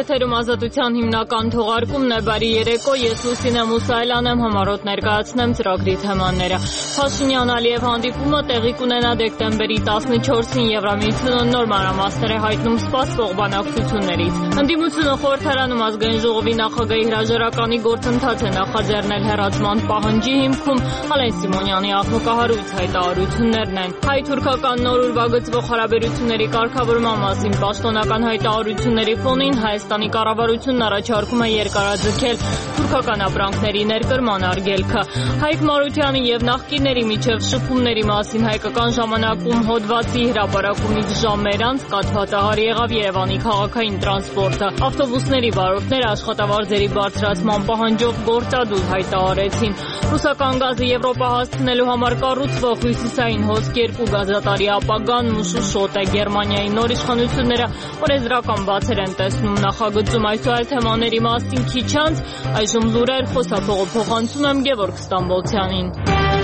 Եթերում ազատության հիմնական թողարկումն է, բարի երեկո, ես Լուսինե Մուսայելյան եմ, համառոտ ներկայացնեմ ծրագրի թեմաները։ Փաշինյան-Ալիև հանդիպումը տեղի կունենա դեկտեմբերի 14-ին, Եվրամիությունը նոր մանրամասներ է հայտնում սպասվող բանակցություններից։ Ընդդիմությունը խորհրդարանում ազգային ժողովի նախագահի հրաժարականի գործընթաց է նախաձեռնել հեռացման պահանջի հիմքում, Ալեն Սիմոնյանի աղմկահարույց հայտարարություններն են։ Հայ-թուրքական նոր ուրվագծվող հարաբերությունների կարգավորման մասին պաշտոնական հայտարարությունների ֆոնին Հայաստանի կառավարությունն առաջարկում է երկարաձգել թուրքական ապրանքների ներկրման արգելքը։ Հայկ Մարությանի եւ նախկինների միջև շփումների մասին հայկական ժամանակում հոդվածի հրապարակումից ժամեր անց կաթվածահար եղավ Երևանի քաղաքային տրանսպորտը։ Ավտոբուսների վարորդները աշխատավարձերի բարձրացման պահանջով գործադուլ հայտարարեցին։ Ռուսական գազը Եվրոպա հասցնելու համար կառուցվող հյուսիսային հոսք 2 գազատարի ապագան մշուշոտ է։ Գերմանիայի նոր իշխանությունները օրենսդրական բացեր են տեսնում նախագծում, այսօր այլ թեմաների մասին քիչ անց, այժմ լուրեր, խոսափողը փոխանցում եմ Գևորգ Ստամբոլցյանին։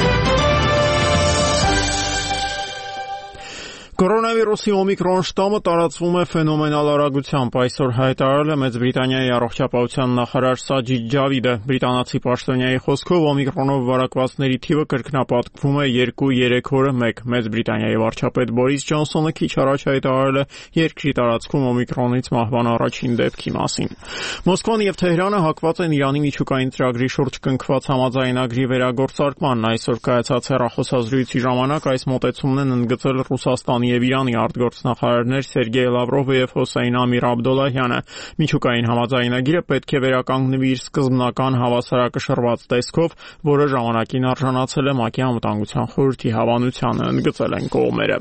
Կորոնավիրուսի օմիկրոն շտամը տարածվում է ֆենոմենալ արագությամբ, այսօր հայտարարել է Մեծ Բրիտանիայի առողջապահության նախարար Սաջիդ Ջավիդը։ Բրիտանացի պաշտոնյայի խոսքով օմիկրոնով վարակվածների թիվը կրկնապատկվում է 2-3 օրը մեկ։ Մեծ Բրիտանիայի վարչապետ Բորիս Ջոնսոնը քիչ առաջ հայտարարել է երկրի տարածքում օմիկրոնից մահվան առաջին դեպքի մասին։ Մոսկվան եւ Թեհրանը հակված են Իրանի միջուկային ծրագրի շուրջ կնքված համաձայնագրի վերագործարկմանն։ Այսօր կայացած հեռախոսազրույցի ժամանակ այս մոտեցումն են ընդգծել Ռուսաստանի եւ Իրանի արտգործնախարարներ Սերգեյ Լավրովը եւ Հոսեյն Ամիր Աբդոլլահյանը։ Միջուկային համաձայնագիրը պետք է վերականգնվի իր սկզբնական հավասարակշռված տեսքով, որը ժամանակին արժանացել է ՄԱԿ-ի անվտանգության խորհրդի հավանությանը, ընդգծել են կողմերը։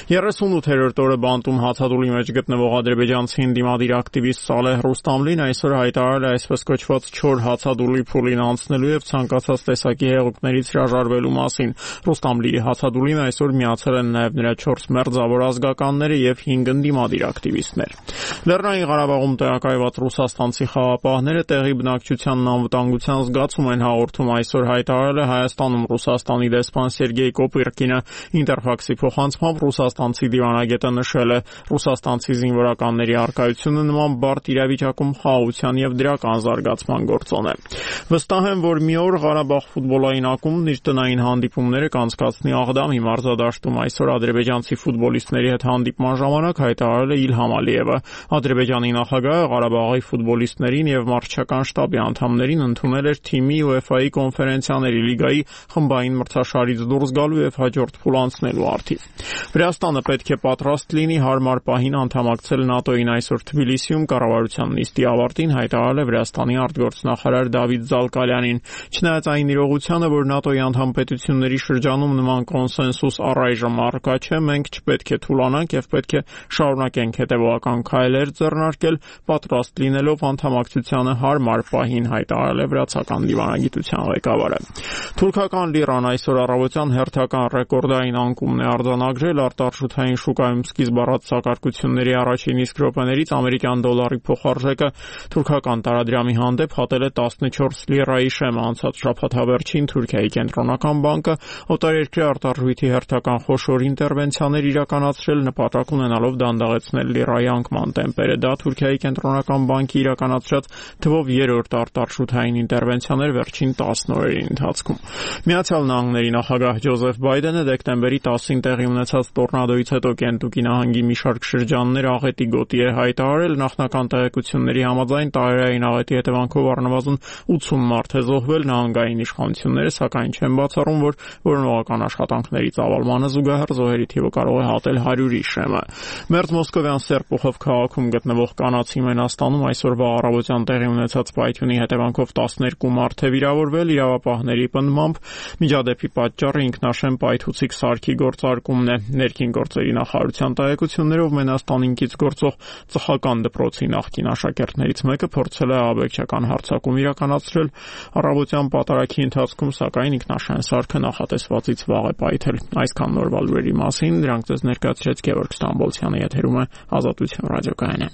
38-րդ օրը բանտում հացադուլի մեջ գտնվող ադրբեջանցի ընդդիմադիր ակտիվիստ Սալեհ Ռուստամլին այսօր հայտարարել է այսպես կոչված չոր հացադուլի փուլին անցնելու եւ ցանկացած տեսակի հեղուկներից հրաժարվելու մասին։ Ռուստամլիի հացադուլին այսօր միացել են նաեւ նրա 4 մերձավոր ազգականները եւ 5 ընդդիմադիր ակտիվիստներ։ Լեռնային Ղարաբաղում տեղակայված ռուսաստանցի խաղապահները տեղի բնակչությանն անվտանգության զգացում են հաղորդում, այսօր հայտարարել է Հայաստանում Ռուսաստանի դեսպան Սերգեյ Կոպիրկինը։ Ինտերֆաքսի փոխանցմամբ ռուսաստանցի դիվանագետը նշել է. Ռուսաստանցի զինվորականների առկայությունը նման բարդ իրավիճակում խաղաղության եւ դրական զարգացման գործոն է։ Վստահ եմ, որ մի օր Ղարաբաղ ֆուտբոլային ակումբն իր տնային հանդիպումները կանցկացնի Աղդամի մարզադաշտում, այսօր ադրբեջանցի ֆուտբոլիստների հետ հանդիպման ժամանակ հայտարարել է Իլհամ Ալիևը։ Ադրբեջանի նախագահը Ղարաբաղի ֆուտբոլիստներին եւ մարզչական շտաբի անդամներին ընդունել էր թիմի UEFA-ի կոնֆերենցիաների լիգայի խմբային մրցաշարից դուրս գալու եւ հաջորդ փուլ անցնելու արդիվ։ Վրաստանը պետք է պատրաստ լինի հարմար պահին անդամակցել ՆԱՏՕ-ին, այսօր Թբիլիսիում կառավարության նիստի ավարտին հայտարարել է Վրաստանի արտգործնախարար Դավիթ Զալկալյանին։ Չնայած այն իրողությանը, որ ՆԱՏՕ-ի անդամ պետությունների շրջանում նման կոնսենսուս առայժմ առկա չէ, մենք չպետք է թուլանանք եւ պետք է շարունակենք հետեւողական քայլեր ձեռնարկել, պատրաստ լինելով անդամակցությանը հարմար պահին, հայտարարել է վրացական դիվանագիտության ղեկավարը։ Թուրքական լիրան այսօր առավոտյան հերթական ռեկորդային անկումն է արձանագրել արտարժութային շուկայում սկիզբ առած սակարկությունների առաջին իսկ րոպեներից ամերիկյան դոլարի փոխարժեքը թուրքական տարադրամի հանդեպ հատել է 14 լիրայի շեմ։ Անցած շաբաթավերջին Թուրքիայի կենտրոնական բանկը օտարերկրյա արտարժույթի հերթական խոշոր ինտերվենցիաներ իրականացրել նպատակ ունենալով դանդաղեցնել լիրայի անկման տեմպերը։ Դա Թուրքիայի կենտրոնական բանկի իրականացրած թվով 3-րդ արտարժութային ինտերվենցիան էր վերջին 10 օրերի ընթացքում։ Միացյալ Նահանգների նախագահ Ջոզեֆ Բայդենը դեկտեմբերի 10-ին տեղի ունեցած տորնադոից հետո Կենտուկի նահանգի մի շարք շրջաններ աղետի գոտի է հայտարարել։ Նախնական տեղեկությունների համաձայն տարերային աղետի հետևանքով առնվազն 80 մարդ է զոհվել։ Նահանգային իշխանությունները սակայն չեն բացառում, որ որոնողական աշխատանքների ծավալմանը զուգահեռ զոհերի թիվը կարող է հատել 100-ի շեմը։ Մերձ Մոսկովյան Սերպուխով քաղաքում գտնվող կանացի Մենաստանում այսօրվա առավոտյան տեղի ունեցած պայթյունի հետևանքով 12 մարդ է վիրավորվել։ Իրավապահների պնդմամբ միջադեպի պատճառը ինքնաշեն պայթուցիկ սարքի գործարկումն է։ Ներքին գործերի նախարարության տեղեկություններով Մենաստանինքից գործող ծխական դպրոցի նախկին աշակերտներից մեկը փորձել է ահաբեկչական հարձակում իրականացրել առավոտյան պատարագի ընթացքում, սակայն ինքնաշեն սարքը նախատեսվածից վաղ է պայթել։ Այսքան նորվա լուրերի մասին դրանք ձեզ ներկայացրեց Գևորգ Ստամբոլցյանը, եթերում է Ազատություն ռադիոկայանը։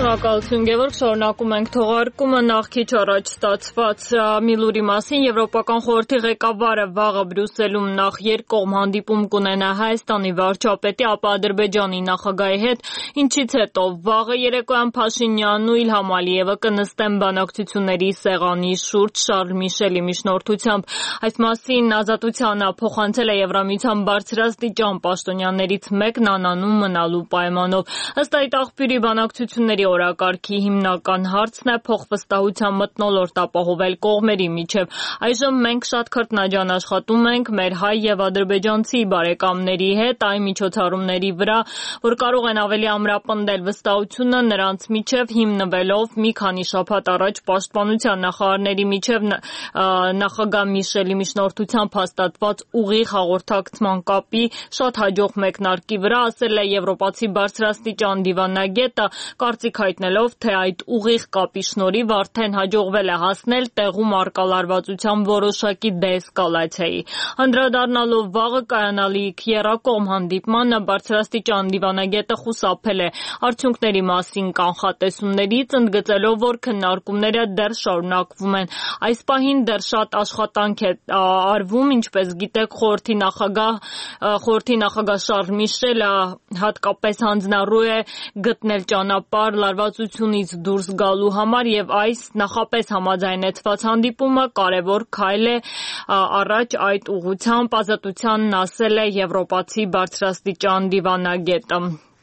Շնորհակալություն Գևորգ, շարունակում ենք թողարկումը նախ քիչ առաջ ստացված մի լուրի մասին Եվրոպական խորհրդի ղեկավարը վաղը Բրյուսելում նախ երկկողմ հանդիպում կունենա Հայաստանի վարչապետի, ապա Ադրբեջանի նախագահի հետ, ինչից հետո վաղը երեկոյան Փաշինյանն ու Իլհամ Ալիևը կնստեն բանակցությունների սեղանի շուրջ Շարլ Միշելի միջնորդությամբ։ Այս մասին Ազատությանը փոխանցել է Եվրամիության բարձրաստիճան պաշտոնյաներից մեկն անանուն մնալու պայմանով։ Ըստ այդ աղբյուրի բանակցությունների օրակարգի հիմնական հարցն է փոխվստահության մթնոլորտ ապահովել կողմերի միջև։ Այժմ մենք շատ քրտնաջան աշխատում ենք մեր հայ եւ ադրբեջանցի բարեկամների հետ այն միջոցառումների վրա, որ կարող են ավելի ամրապնդել վստահությունը նրանց միջև հիմնվելով մի քանի շաբաթ առաջ պաշտպանության նախարարների միջև նախագահ Միշելի միջնորդությամբ հաստատված ուղիղ հաղորդակցման կապի շատ հաջող մեկնարկի վրա, ասել է եվրոպացի բարձրաստիճան դիվանագետը, կարծիք հայտնելով, թե այդ ուղիղ կապի շնորհիվ արդեն հաջողվել է հասնել տեղում առկա լարվածության որոշակի դեէսկալացիայի։ Անդրադառնալով վաղը կայանալիք եռակողմ հանդիպմանը, բարձրաստիճան դիվանագետը խուսափել է արդյունքների մասին կանխատեսումներից, ընդգծելով, որ քննարկումները դեռ շարունակվում են։ Այս պահին դեռ շատ աշխատանք է արվում, ինչպես գիտեք, խորհրդի նախագահ Շարլ Միշելը հատկապես հանձնառու է գտնել ճանապարհ լարվածությունից դուրս գալու համար եւ այս նախապես համաձայնեցված հանդիպումը կարևոր քայլ է առաջ այդ ուղղությամբ, Ազատությանն ասել է եվրոպացի բարձրաստիճան դիվանագետը։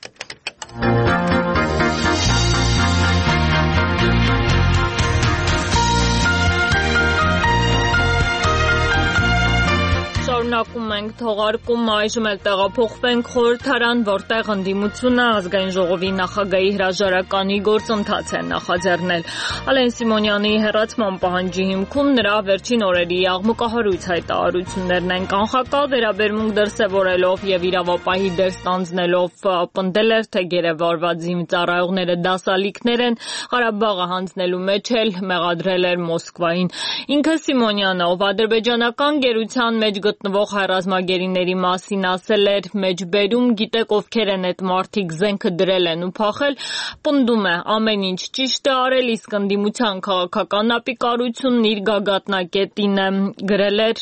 Շարունակում ենք թողարկումը, այժմ էլ տեղափոխվենք խորհրդարան, որտեղ ընդդիմությունը ազգային ժողովի նախագահի հրաժարականի գործընթաց է նախաձեռնել։ Ալեն Սիմոնյանի հեռացման պահանջի հիմքում նրա վերջին օրերի աղմկահարույց հայտարարություններն են կանխակալ վերաբերմունք դրսևորելով եւ իրավապահի դեր ստանձնելով պնդել էր, թե գերեվարված զինծառայողները դասալիքներ են, Ղարաբաղը հանձնելու մեջ էլ մեղադրել էր Մոսկվային։ Ինքը Սիմոնյանը, ով ադրբեջանական գերության մեջ գտնվող հայ ռազմագերիների մասին ասել էր մեջբերում, գիտեք ովքեր են այդ մարդիկ, զենքը դրել են ու փախել, պնդում է ամեն ինչ ճիշտ է արել, իսկ ընդդիմության քաղաքական ապիկարությունն իր գագաթնակետին է, գրել էր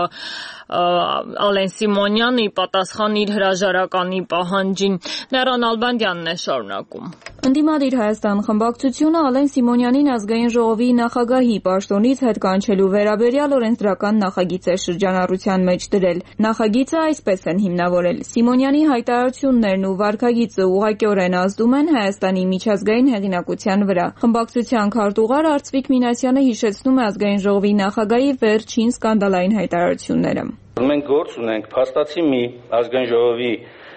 Ալեն Սիմոնյանը ի պատասխան իր հրաժարականի պահանջին։ Լեռան Ալբանդյանն է շարունակում։ Ընդդիմադիր Հայաստան խմբակցությունը Ալեն Սիմոնյանին ազգային ժողովի նախագահի պաշտոնից հետ կանչելու վերաբերյալ օրենսդրական նախագիծ է շրջանառության մեջ դրել։ Նախագիծը այսպես են հիմնավորել. Սիմոնյանի հայտարարություններն ու վարքագիծը ուղղակիորեն ազդում են Հայաստանի միջազգային հեղինակության վրա։ Խմբակցության քարտուղար Արծվիկ Մինասյանը հիշեցնում է ազգային ժողովի նախագահի վերջին սկանդալային հայտարարությունները։ Մենք գործ ունենք փաստացի մի ազգային ժողովի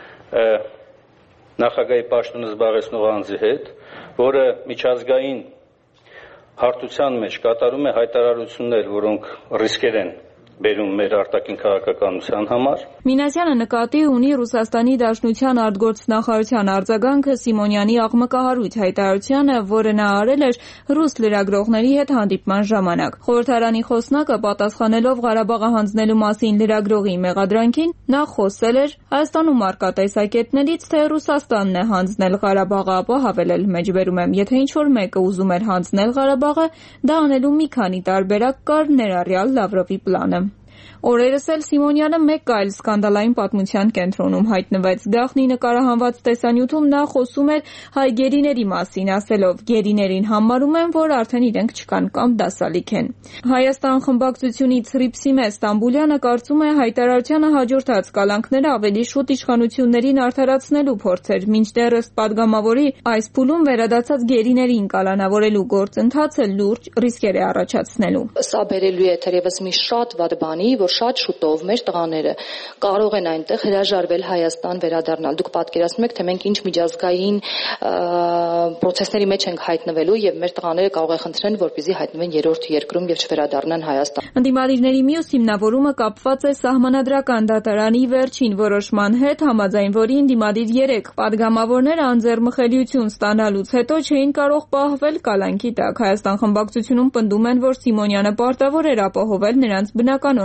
նախագահի պաշտոնը զբաղեցնող անձի հետ, որը միջազգային հարթության մեջ կատարում է հայտարարություններ, որոնք ռիսկեր են բերում մեր արտաքին քաղաքականության համար։ Մինասյանը նկատի ունի Ռուսաստանի Դաշնության արտգործնախարարության արձագանքը Սիմոնյանի աղմկահարույց հայտարարությանը, որը նա արել էր ռուս լրագրողների հետ հանդիպման ժամանակ։ Խորհրդարանի խոսնակը պատասխանելով Ղարաբաղը հանձնելու մասին լրագրողի մեղադրանքին, նա խոսել էր Հայաստանում արկա տեսակետներից, թե Ռուսաստանն է հանձնել Ղարաբաղը, ապա հավելել մեջբերում եմ, եթե ինչ-որ մեկը ուզում էր հանձնել Ղարաբաղը, դա անելու մի քանի տարբերակ կար, ներառյալ Լավրովի պլանը։ Օրերս էլ Սիմոնյանը մեկ այլ սկանդալային պատմության կենտրոնում հայտնվեց։ Գաղտնի նկարահանված տեսանյութում նա խոսում էր հայ գերիների մասին, ասելով. «Գերիներին համարում են, որ արդեն իրենք չկան կամ դասալիք են»։ Հայաստան խմբակցությունից Հռիփսիմե Ստամբուլյանը կարծում է հայտարարությանը հաջորդած կալանքները ավելի շուտ իշխանություններին արդարացնելու փորձ էր, մինչդեռ ըստ падգամավորի այս փուլում վերադարձած գերիներին կալանավորելու գործընթացը լուրջ ռիսկեր է առաջացնելու։ Սա բերելու է թերևս մի շատ վատ բանի, որ շատ շուտով մեր տղաները կարող են այնտեղ հրաժարվել Հայաստան վերադառնալ։ Դուք պատկերացնում եք, թե մենք ինչ միջազգային process-ների մեջ ենք հայտնվելու եւ մեր տղաները կարող է խնդրեն, որպեսզի հայտնվեն երրորդ երկրում եւ չվերադառնան Հայաստան։ Ընդդիմադիրների մյուս հիմնավորումը կապված է Սահմանադրական դատարանի վերջին որոշման հետ, համաձայն որի ընդդիմադիր 3 падգամավորները անձեռմխելիություն ստանալուց հետո չէին կարող պահվել կալանքի տակ։ Հայաստան խմբակցությունում պնդում են, որ Սիմոնյանը պարտավոր էր ապահովել նրանց բնականոն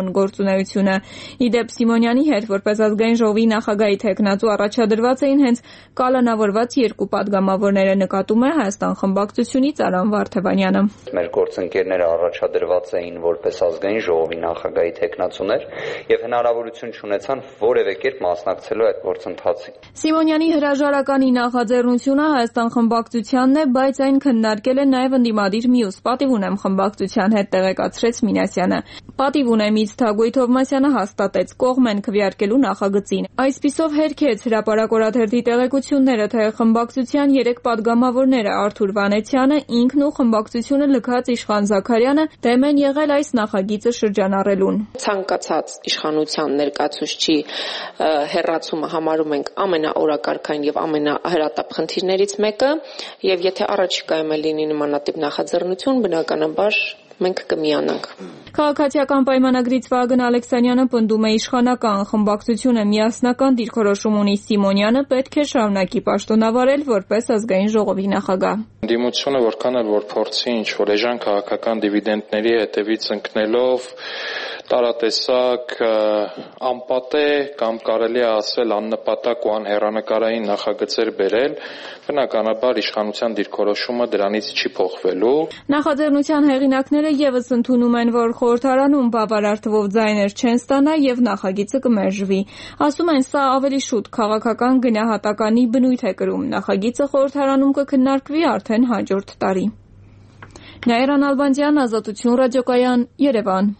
կայուն գործունեությունը։ Իդեպ Սիմոնյանի հետ որպես ազգային ժողովի նախագահի թեկնածու առաջադրված էին հենց կալանավորված երկու падգամավորները, նկատում է Հայաստան խմբակցությունից Արամ Վարդևանյանը։ Մեր գործընկերները առաջադրված էին որպես ազգային ժողովի նախագահի թեկնածուներ եւ հնարավորություն չունեցան որևէ կերպ մասնակցելու այդ գործընթացին։ Սիմոնյանի հրաժարականի նախաձեռնությունը Հայաստան խմբակցությանն է, բայց այն քննարկել է նաև ընդդիմադիր մյուս պատիվ ունեմ խմբակցության հետ, տեղեկացրեց Մինասյանը։ Պատիվ ունեմից Թագուհի Թովմասյանը հաստատեց կողմ են քվեարկելու նախագծին։ Այսպիսով հերքեց հրապարակ օրաթերթի տեղեկությունները, թե խմբակցության 3 падգամավորները Արթուր Վանեցյանը, ինքն ու խմբակցությունը լքած Իշխան Զաքարյանը դեմ են եղել այս նախագիծը շրջանառելուն։ Ցանկացած իշխանության ներկայացուցչի հերացումը համարում ենք ամենաօրակարգային եւ ամենահրատապ խնդիրներից մեկը, եւ եթե առաջիկայում լինի նմանատիպ նախաձեռնություն, բնականաբար մենք կմիանանք։ Քաղաքացիական պայմանագրից Վահագն Ալեքսանյանը պնդում է իշխանական խմբակցությունը միասնական դիրքորոշում ունի, Սիմոնյանը պետք է շարունակի պաշտոնավարել որպես ազգային ժողովի նախագահ։ Դիմությունը որքան էլ որ փորձի ինչ-որ էժան քաղաքական դիվիդենդների հետևից ընկնելով տարատեսակ անպատե կամ կարելի է ասել աննպատակ ու անհեռանկարային նախագծեր բերել, բնականաբար իշխանության դիրքորոշումը դրանից չի փոխվելու։ Նախաձեռնության հեղինակները եւս ընդունում են, որ խորհրդարանում բավարար թվով ձայներ չեն ստանա եւ նախագիծը կմերժվի։ Ասում են, սա ավելի շուտ քաղաքական գնահատականի բնույթ է կրում։ Նախագիծը խորհրդարանում կքննարկվի արդեն հաջորդ տարի։ Նաիրա Նալբանդյան, Ազատություն ռադիոկայան, Երևան։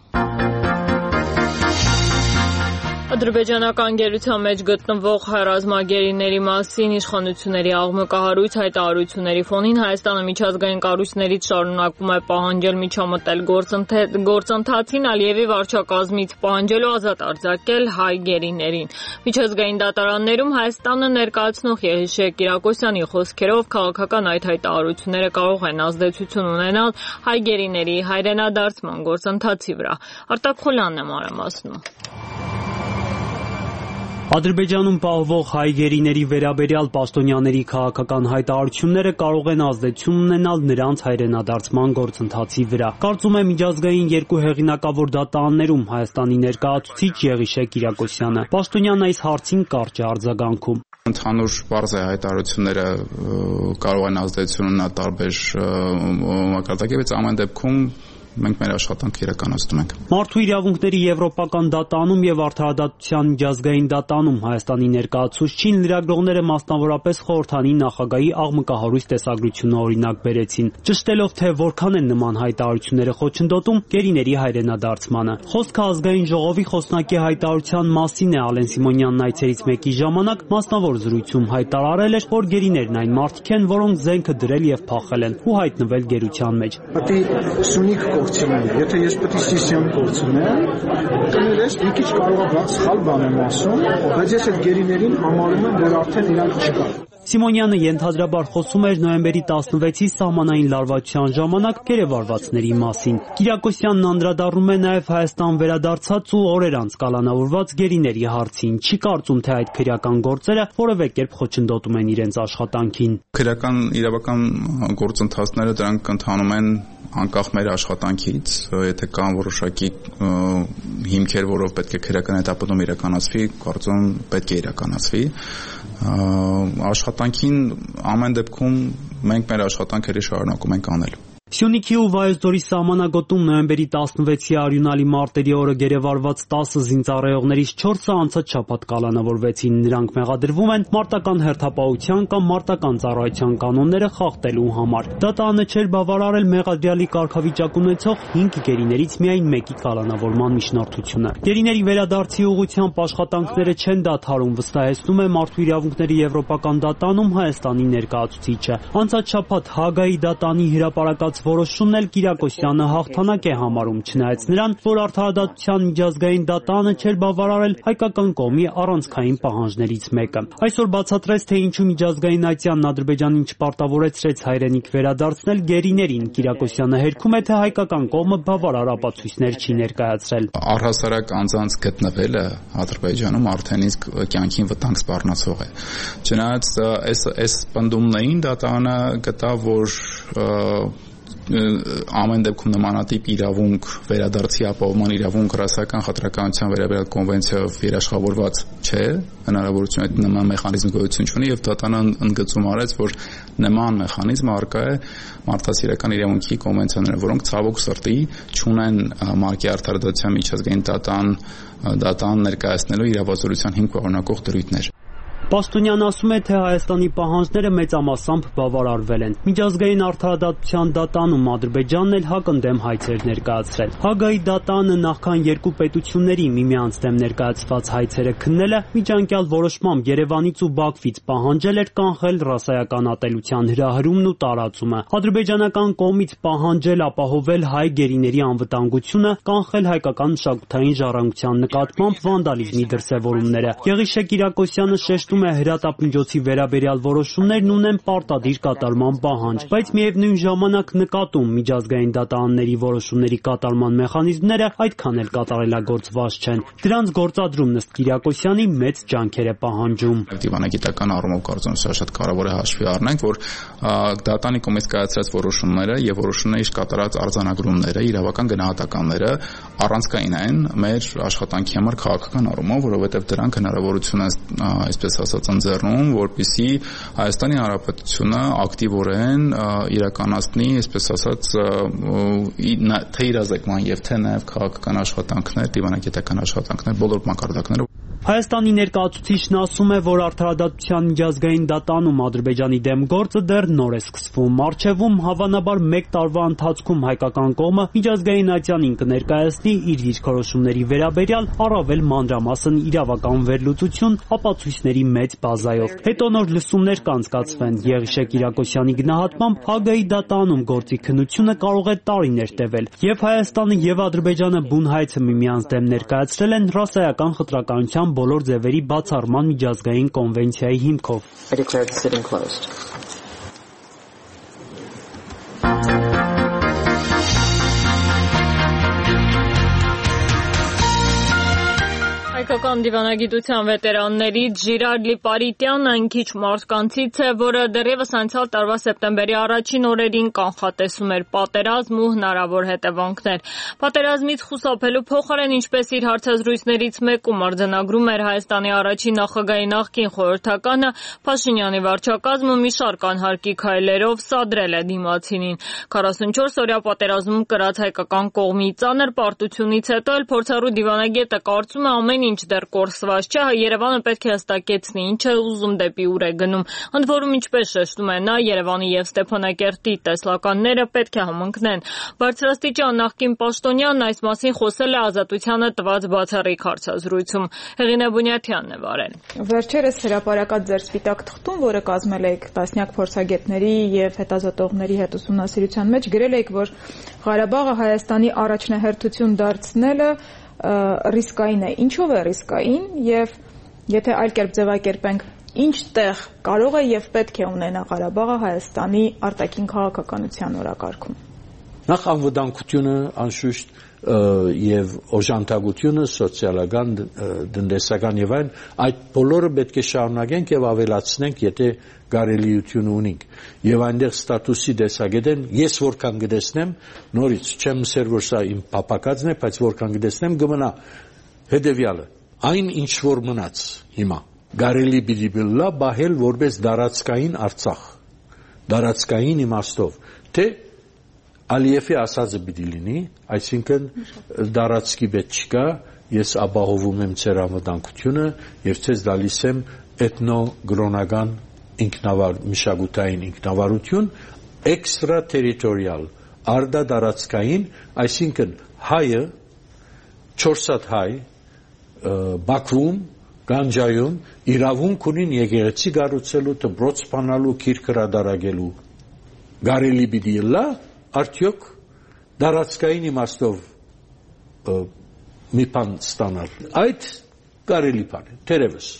Ադրբեջանական գերության մեջ գտնվող ռազմագերիների մասին իշխանությունների աղմկահարույց հայտարարությունների ֆոնին Հայաստանը միջազգային կառույցներից շարունակում է պահանջել միջամտել գործընթացին, Ալիևի վարչակազմից պահանջելու ազատ արձակել հայ գերիներին։ Միջազգային դատարաններում Հայաստանը ներկայացնող Եղիշե Կիրակոսյանի խոսքերով քաղաքական այդ հայտարարությունները կարող են ազդեցություն ունենալ հայ գերիների հայրենադարձման գործընթացի վրա։ Արտակ Խոլյանն է մանրամասնում։ Ադրբեջանում պահվող հայ գերիների վերաբերյալ պաշտոնյաների քաղաքական հայտարարությունները կարող են ազդեցություն ունենալ նրանց հայրենադարձման գործընթացի վրա։ Կարծում է միջազգային երկու հեղինակավոր դատարաններում Հայաստանի ներկայացուցիչ Եղիշե Կիրակոսյանը։ Պաշտոնյանն այս հարցին կարճ է արձագանքում։ Ընդհանուր բարձ հայտարարությունները կարող են ազդեցություն ունենալ տարբեր մակարդակի, բայց ամեն դեպքում մենք մեր աշխատանքը իրականացնում ենք։ Մարդու իրավունքների եվրոպական դատարանում եւ արդարադատության միջազգային դատարանում Հայաստանի ներկայացուցչին լրագրողները մասնավորապես խորհրդանի նախագահի աղմկահարույց տեսագրությունը օրինակ բերեցին, ճշտելով թե որքան են նման հայտարարությունները խոչընդոտում գերիների հայրենադարձմանը։ Խոսքը ազգային ժողովի խոսնակի հայտարարության մասին է Ալեն Սիմոնյանն այցերից մեկի ժամանակ մասնավոր զրույցում հայտարարել էր, որ գերիներն այն մարդիկ են, որոնք զենքը դրել եւ փախել են ու հայտնվել գերության մեջ։ Եթե ես պետք է սիսիան կորցնեմ, կներես մի քիչ կարող է սխալ բան եմ ասում, բայց ես այդ գերիներին համարում եմ, որ արդեն իրանք չկան։ Սիմոնյանը ենթադրաբար խոսում էր նոյեմբերի 16-ի սահմանային լարվածության ժամանակ գերեվարվածների մասին։ Կիրակոսյանն անդրադառնում է նաև Հայաստան վերադարձած ու օրեր անց կալանավորված գերիների հարցին։ Չի կարծում, թե այդ քրեական գործերը որևէ կերպ խոչընդոտում են իրենց աշխատանքին։ Քրեական իրավական գործընթացները դրանք ընթանում են անկախ մեր աշխատանքից, եթե կան որոշակի հիմքեր, որով պետք է քրեական հետապնդում իրականացվի, կարծում պետք է իրականացվի։ Աշխատանքին ամեն դեպքում մենք մեր աշխատանքերը շարունակում ենք անել։ Սյունիքի ու Վայոց-Ձորի սահմանագոտում նոյեմբերի 16-ի արյունալի մարտերի օրը գերեվարված 10 զինծառայողներից 4-ը անցած շաբաթ կալանավորվեցին։ Նրանք մեղադրվում են մարտական հերթապահության կամ մարտական ծառայության կանոնները խախտելու համար։ Դատարանը չէր բավարարել մեղադրյալի կարգավիճակ ունեցող 5 գերիներից միայն մեկի կալանավորման միջնորդությունը։ Գերիների վերադարձի ուղղությամբ աշխատանքները չեն դադարում, վստահեցնում է Մարդու իրավունքների եվրոպական դատարանում Հայաստանի ներկայացուցիչը։ Անցած շաբաթ Հաագայի դատարանի հրապարակած որոշումն էլ Կիրակոսյանը հաղթանակ է համարում, չնայած նրան, որ արդարադատության միջազգային դատարանը չէր բավարարել հայկական կողմի առանցքային պահանջներից մեկը։ Այսօր բացատրեց, թե ինչու միջազգային այցյանն Ադրբեջանին չպարտավորեցրեց հայրենիք վերադարձնել գերիներին։ Կիրակոսյանը հերքում է, թե հայկական կողմը բավարար ապացույցներ չի ներկայացրել։ Առհասարակ անձանց գտնվելը Ադրբեջանում արդեն իսկ կյանքին վտանգ սպառնացող է։ Չնայած այս պնդումներին դատարանը գտավ, որ ամեն դեպքում նմանատիպ իրավունք, վերադարձի ապահովման իրավունք ռասայական խտրականության վերաբերյալ կոնվենցիայով երաշխավորված չէ, հնարավորություն այդ նման մեխանիզմ գոյություն չունի եւ դատանը ընդգծում արեց, որ նման մեխանիզմը առկա է մարդասիրական իրավունքի կոնվենցիաներում, որոնք ցավոք սրտի չունեն ՄԱԿ-ի արդարադատության միջազգային դատան ներկայացնելու իրավազորության հիմք օրինակող դրույթներ։ Պաշտոնյանն ասում է, թե Հայաստանի պահանջները մեծամասամբ բավարարվել են։ Միջազգային արդարադատության դատանում Ադրբեջանն էլ հակընդդեմ հայցեր ներկայացրել։ Հագայի դատանը նախքան երկու պետությունների միմյանց դեմ ներկայացված հայցերը քննելը միջանկյալ որոշմամբ Երևանից ու Բաքվից պահանջել էր կանխել ռասայական ատելության հրահրումն ու տարածումը։ Ադրբեջանական կողմից պահանջել ապահովել հայ գերիների անվտանգությունը, կանխել հայկական մշակութային ժառանգության նկատմամբ վանդալիզմի դրսևորումները։ Գեղիշե Կիրակոսյանը շեշտում հրատապ-միջոցի վերաբերյալ որոշումներն ունեն պարտադիր կատարման պահանջ, բայց միևնույն ժամանակ նկատում միջազգային դատարանների որոշումների կատարման մեխանիզմները այդքան էլ կատարելագործված չեն։ Դրանց գործադրումն ըստ Կիրակոսյանի մեծ ջանքեր է պահանջում։ Դիվանագիտական առումով կարծում եմ շատ կարևոր է հաշվի առնենք, որ դատանի կողմից կայացրած որոշումները եւ որոշումների կատարած արձանագրումները, իրավական գնահատականները առանցքային են մեր աշխատանքի համար քաղաքական առումով, որովհետեւ դրանք հնարավորություն են այսպես ընձեռում, որպեսզի Հայաստանի Հանրապետությունը ակտիվորեն իրականացնի, այսպես ասած, թե իրազեկման եւ թե նաեւ քաղաքական աշխատանքներ, դիվանագիտական աշխատանքներ բոլոր մակարդակներով։ Հայաստանի ներկայացուցիչն ասում է, որ արդարադատության միջազգային դատանում Ադրբեջանի դեմ գործը դեռ նոր է սկսվում։ Առջևում հավանաբար 1 տարվա ընթացքում հայկական կողմը միջազգային ատյանին կներկայացնի իր դիրքորոշումների վերաբերյալ առավել մանրամասն իրավական վերլուծություն ապացույցների մեծ բազայով։ Հետո նոր լսումներ կանցկացվեն։ Եղիշե Կիրակոսյանի գնահատմամբ Հագայի դատանում գործի քննությունը կարող է տարիներ տևել։ Եվ Հայաստանը եւ Ադրբեջանը բուն հայցը միմյանց դեմ ներկայացրել են ռասայական խտրականության բոլոր ձևերի բացառման միջազգային կոնվենցիայի հիմքով։ Հայկական դիվանագիտության վետերաններից Ժիրար Լիպարիտյանն այն քիչ մարդկանցից է, որը դեռևս անցյալ տարվա սեպտեմբերի առաջին օրերին կանխատեսում էր պատերազմ ու հնարավոր հետևանքներ։ Պատերազմից խուսափելու փոխարեն, ինչպես իր հարցազրույցներից մեկում արձանագրում էր Հայաստանի առաջին նախագահի նախկին խորհրդականը, Փաշինյանի վարչակազմը մի շարք անհարկի քայլերով սադրել է դիմացինին։ 44-օրյա պատերազմում կրած հայկական կողմի ծանր պարտությունից հետո էլ փորձառու դիվանագետը կարծում է ամեն ինչ դեռ կորսված չէ, Երևանը պետք է հստակեցնի ինչ է ուզում, դեպի ուր է գնում։ Ընդ որում, ինչպես շեշտում է նա, Երևանի եւ Ստեփանակերտի տեսլականները պետք է համընկնեն։ Բարձրաստիճան նախկին պաշտոնյանն այս մասին խոսել է Ազատությանը տված բացառիկ հարցազրույցում։ Հեղինե Բունյաթյանն է վարել։ Վերջերս հրապարակած ձեր սպիտակ թղթում, որը կազմել եք տասնյակ փորձագետների եւ հետազոտողների հետ ուսումնասիրության մեջ, գրել եք, որ Ղարաբաղը Հայաստանի առաջնահերթություն դարձնելը ռիսկային է։ Ինչով է ռիսկային եւ եթե այլ կերպ ձևակերպենք, ինչ տեղ կարող է եւ պետք է ունենա Ղարաբաղը Հայաստանի արտաքին քաղաքականության օրակարգում։ Նախ անվտանգությունը, անշուշտ, եւ օժանդակությունը, սոցիալական, տնտեսական եւ այլն, այդ բոլորը պետք է շարունակենք եւ ավելացնենք, եթե կարելիություն ունենք։ Եվ այնտեղ ստատուսի տեսակետեն ես որքան գտեսնեմ, նորից չեմ ասել, որ սա իմ պապակածն է, բայց որքան գտեսնեմ կմնա հետեւյալը։ Այն ինչ որ մնաց հիմա կարելի պիտի բլա բահել որպես դարածքային Արցախ։ Դարածքային իմաստով, թե Ալիևի ասածը պիտի լինի, այսինքն դարածքի պետք չկա, ես ապահովում եմ ձեր անվտանգությունը եւ ցեզ դալիս եմ էթնոգրոնական մշակութային ինքնավարություն էքստրատերիտորիալ, արդադարածքային, այսինքն հայը 400 հայ Բաքվում, Գանջայում իրավունք ունին եկեղեցի կառուցելու, դպրոց բանալու, գիրք հրատարակելու։ Կարելի պիտի լա արդյոք դարածքային իմաստով մի բան ստանալ։ Այդ կարելի բան է, թերևս։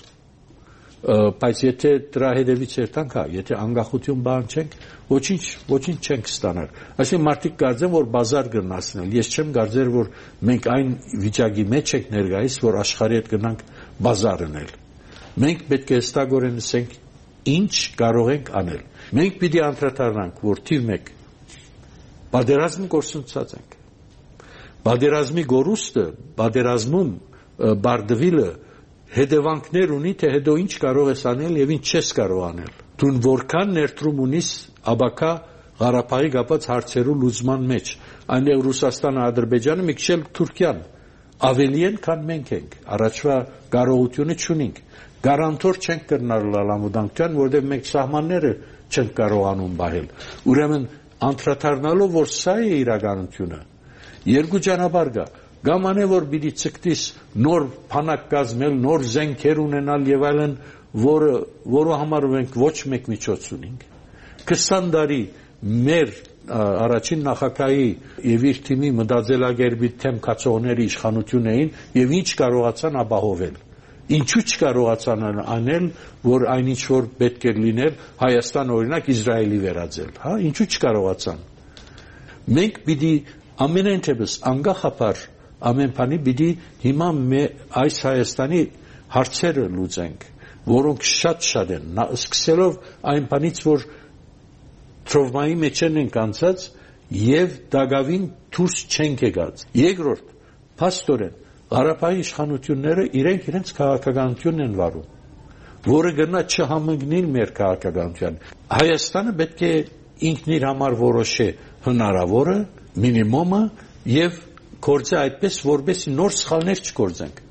Բայց եթե դրա հետևից երթանք, եթե անկախություն բանջենք, ոչինչ չենք ստանալ։ Այսինքն մարդիկ կարծեն, որ բազար կգնացնել։ Ես չեմ կարծեր, որ մենք այն վիճակի մեջ ենք ներկայիս, որ աշխարհի հետ գնանք բազար անել։ Մենք պետք է հստակորեն ասենք ինչ կարող ենք անել։ Մենք պիտի անդրադառնանք, որ թիվ 1 Պատերազմի գործընթաց ենք։ Պատերազմի գորուստը, պատերազմում Բարդվիլը հետևանքներ ունի, թե հետո ինչ կարող ես անել եւ ինչ չես կարող անել։ Դու որքան ներդրում ունիս աբակա Ղարաբաղի կապած հարցերու լուծման մեջ, այնեղ Ռուսաստանը, Ադրբեջանը, մի քիչ Թուրքիան ավելի են, քան մենք ենք։ Առաջվա կարողությունը չունենք։ Գարանտոր չենք կրնալ ամուդանքյան, որովհետև մենք սահմանները չենք կարողանում բահել։ Ուրեմն անդրադառնալով, որ սա է իրականությունը, երկու ճանապարհ կա։ Կամ անե որ պիտի ցկտիս նոր փանակ կազմել, նոր զենքեր ունենալ եւ այլն, որը համար մենք ոչ մեկ միջոց ունենք։ 20 տարի մեր առաջին նախագահի եւ իր թիմի մտածելակերպի թեմ կացողների իշխանություն էին եւ ինչ կարողացան ապահովել։ Ինչու չկարողացան անել, որ այնինչ որ պետք է լիներ Հայաստան օրինակ Իսրայելի վերածել, հա, ինչու չկարողացան։ Մենք պիտի ամենայն թեպս անկախաբար ամեն բանի պիտի հիմա այս Հայաստանի հարցերը լուծենք, որոնք շատ են, սկսելով այն բանից, որ թրովմայի մեջ ենք անցած եւ դակավին դուրս չենք եկած։ Երկրորդ, փաստորեն Ղարաբաղի իշխանությունները իրենց քաղաքականությունն են վարում, որը գնա չհամընկնի մեր քաղաքականության։ Հայաստանը պետք է ինքն իր համար որոշի հնարավորը, մինիմումը եւ գործի այդպես, որպեսզի նոր սխալներ չգործենք։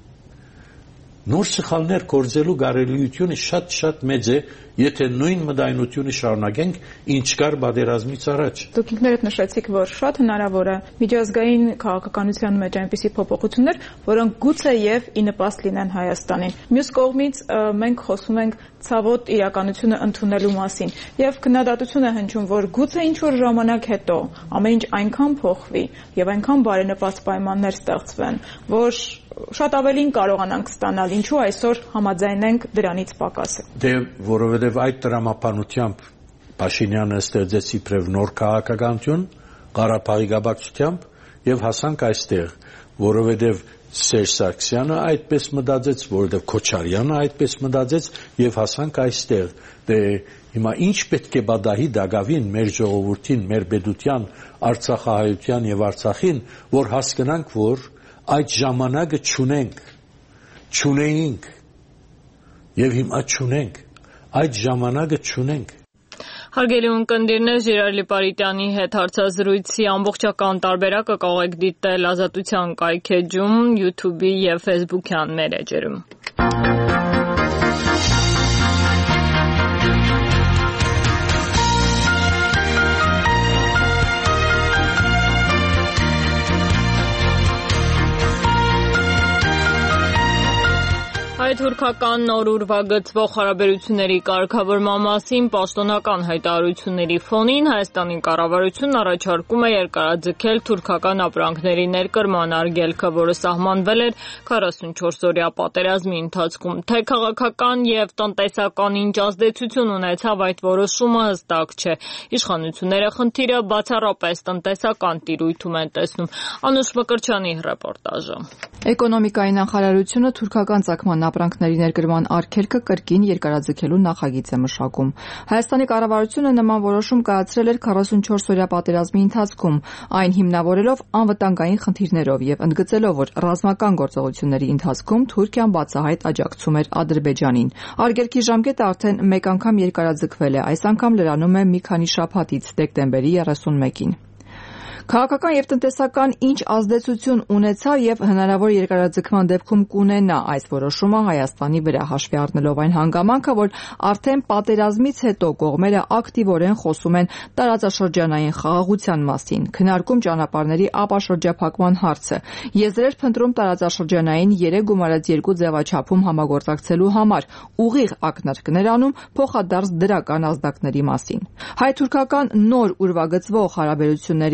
Նոր սխալներ գործելու կարելիությունը շատ մեծ է, եթե նույն մտայնությունը շարունակենք, ինչ կար պատերազմից առաջ։ Դուք ինքներդ նշեցիք, որ շատ հնարավոր է միջազգային քաղաքականության մեջ այնպիսի փոփոխություններ, որոնք գուցե եւ ի նպաստ լինեն Հայաստանին։ Մյուս կողմից մենք խոսում ենք ցավոտ իրականությունը ընդունելու մասին եւ քննադատություն է հնչում, որ գուցե ինչ-որ ժամանակ հետո ամեն ինչ այնքան փոխվի եւ այնքան բարենպաստ պայմաններ ստեղծվեն, որ շատ ավելին կարողանանք ստանալ, ինչու այսօր համաձայնենք դրանից պակասը։ Դե որովհետև այդ տրամաբանությամբ Փաշինյանը ստեղծեց իբրև նոր քաղաքականություն Ղարաբաղի կապակցությամբ եւ հասանք այստեղ, որովհետև Սերժ Սարգսյանը այդպես մտածեց, որովհետև Քոչարյանը այդպես մտածեց եւ հասանք այստեղ։ Դե հիմա ինչ պետք է բադահի դակավին մեր ժողովրդին, մեր պետության, Արցախահայության եւ Արցախին, որ հասկանանք, որ այդ ժամանակը չունեինք եւ հիմա չունենք, այդ ժամանակը չունենք։ Հարգելի ունկնդիրներ, Ժիրայր Լիպարիտյանի հետ հարցազրույցի ամբողջական տարբերակը կարող եք դիտել Ազատության կայքեջում, YouTube-ի եւ Facebook-յան մեր էջերում։ Հայ-թուրքական նոր ուրվագծվող հարաբերությունների կարգավորման մասին պաշտոնական հայտարարությունների ֆոնին Հայաստանի կառավարությունն առաջարկում է երկարաձգել թուրքական ապրանքների ներկրման արգելքը, որը սահմանվել էր 44-օրյա պատերազմի ընթացքում։ Թե քաղաքական եւ տնտեսական ինչ ազդեցություն ունեցավ այդ որոշումը հստակ չէ։ Իշխանությունները խնդիրը բացառապես տնտեսական տիրույթում են տեսնում։ Անուշ Մկրտչյանի ռեպորտաժը։ Էկոնոմիկայի նախարարությունը թուրքական ծագման ապրանքների ներկրման արգելքը կրկին երկարաձգելու նախագիծ է մշակում։ Հայաստանի կառավարությունը նման որոշում կայացրել էր 44-օրյա պատերազմի ընթացքում, այն հիմնավորելով անվտանգային խնդիրներով եւ ընդգծելով, որ ռազմական գործողությունների ընթացքում Թուրքիան բացահայտ աջակցում էր Ադրբեջանին։ Արգելքի ժամկետը արդեն մեկ անգամ երկարաձգվել է, այս անգամ լրանում է մի քանի շաբաթից դեկտեմբերի 31-ին։ Քաղաքական եւ տնտեսական ինչ ազդեցություն ունեցավ եւ հնարավոր երկարաձգման դեպքում կունենա այս որոշումը Հայաստանի վրա, հաշվի առնելով այն հանգամանքը, որ արդեն պատերազմից հետո կողմերը ակտիվորեն խոսում են տարածաշրջանային խաղաղության մասին, քննարկում ճանապարհների ապաշրջափակման հարցը, եզրեր փնտրում տարածաշրջանային 3+2 ձևաչափում համագործակցելու համար, ուղիղ ակնարկներ անում փոխադարձ դրական ազդակների մասին։ Հայ-թուրքական նոր ուրվագծվող հարաբերությունների ձևավորման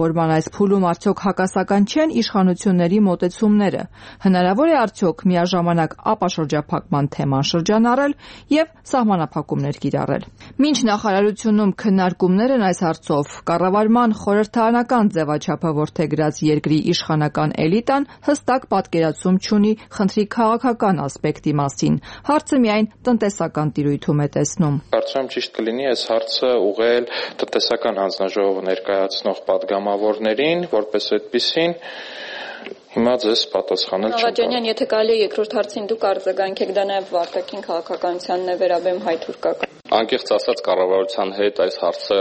կարգավորման այս փուլում արդյոք հակասական չեն իշխանությունների մոտեցումները։ Հնարավոր է արդյոք միաժամանակ ապաշրջափակման թեման շրջանառել եւ սահմանափակումներ կիրառել։ Մինչ նախարարությունում քննարկումներն այս հարցով, կառավարման խորհրդարանական ձևաչափը որդեգրած երկրի իշխանական էլիտան հստակ պատկերացում չունի խնդրի քաղաքական ասպեկտի մասին։ Հարցը միայն տնտեսական տիրույթում է տեսնում։ Կարծում եմ ճիշտ կլինի այս հարցը ուղղել տնտեսական հանձնաժողովը ներկայացնող падգամավորներին, որպես այդպիսին հիմա ձեզ պատասխանել չեմ կարող։ Աղաջանյան, եթե կարելի է երկրորդ հարցին դուք արձագանքեք, դա նաև վարկային քաղաքականությանն է վերաբերում հայ-թուրքական։ Անկեղծ ասած, կառավարության հետ այս հարցը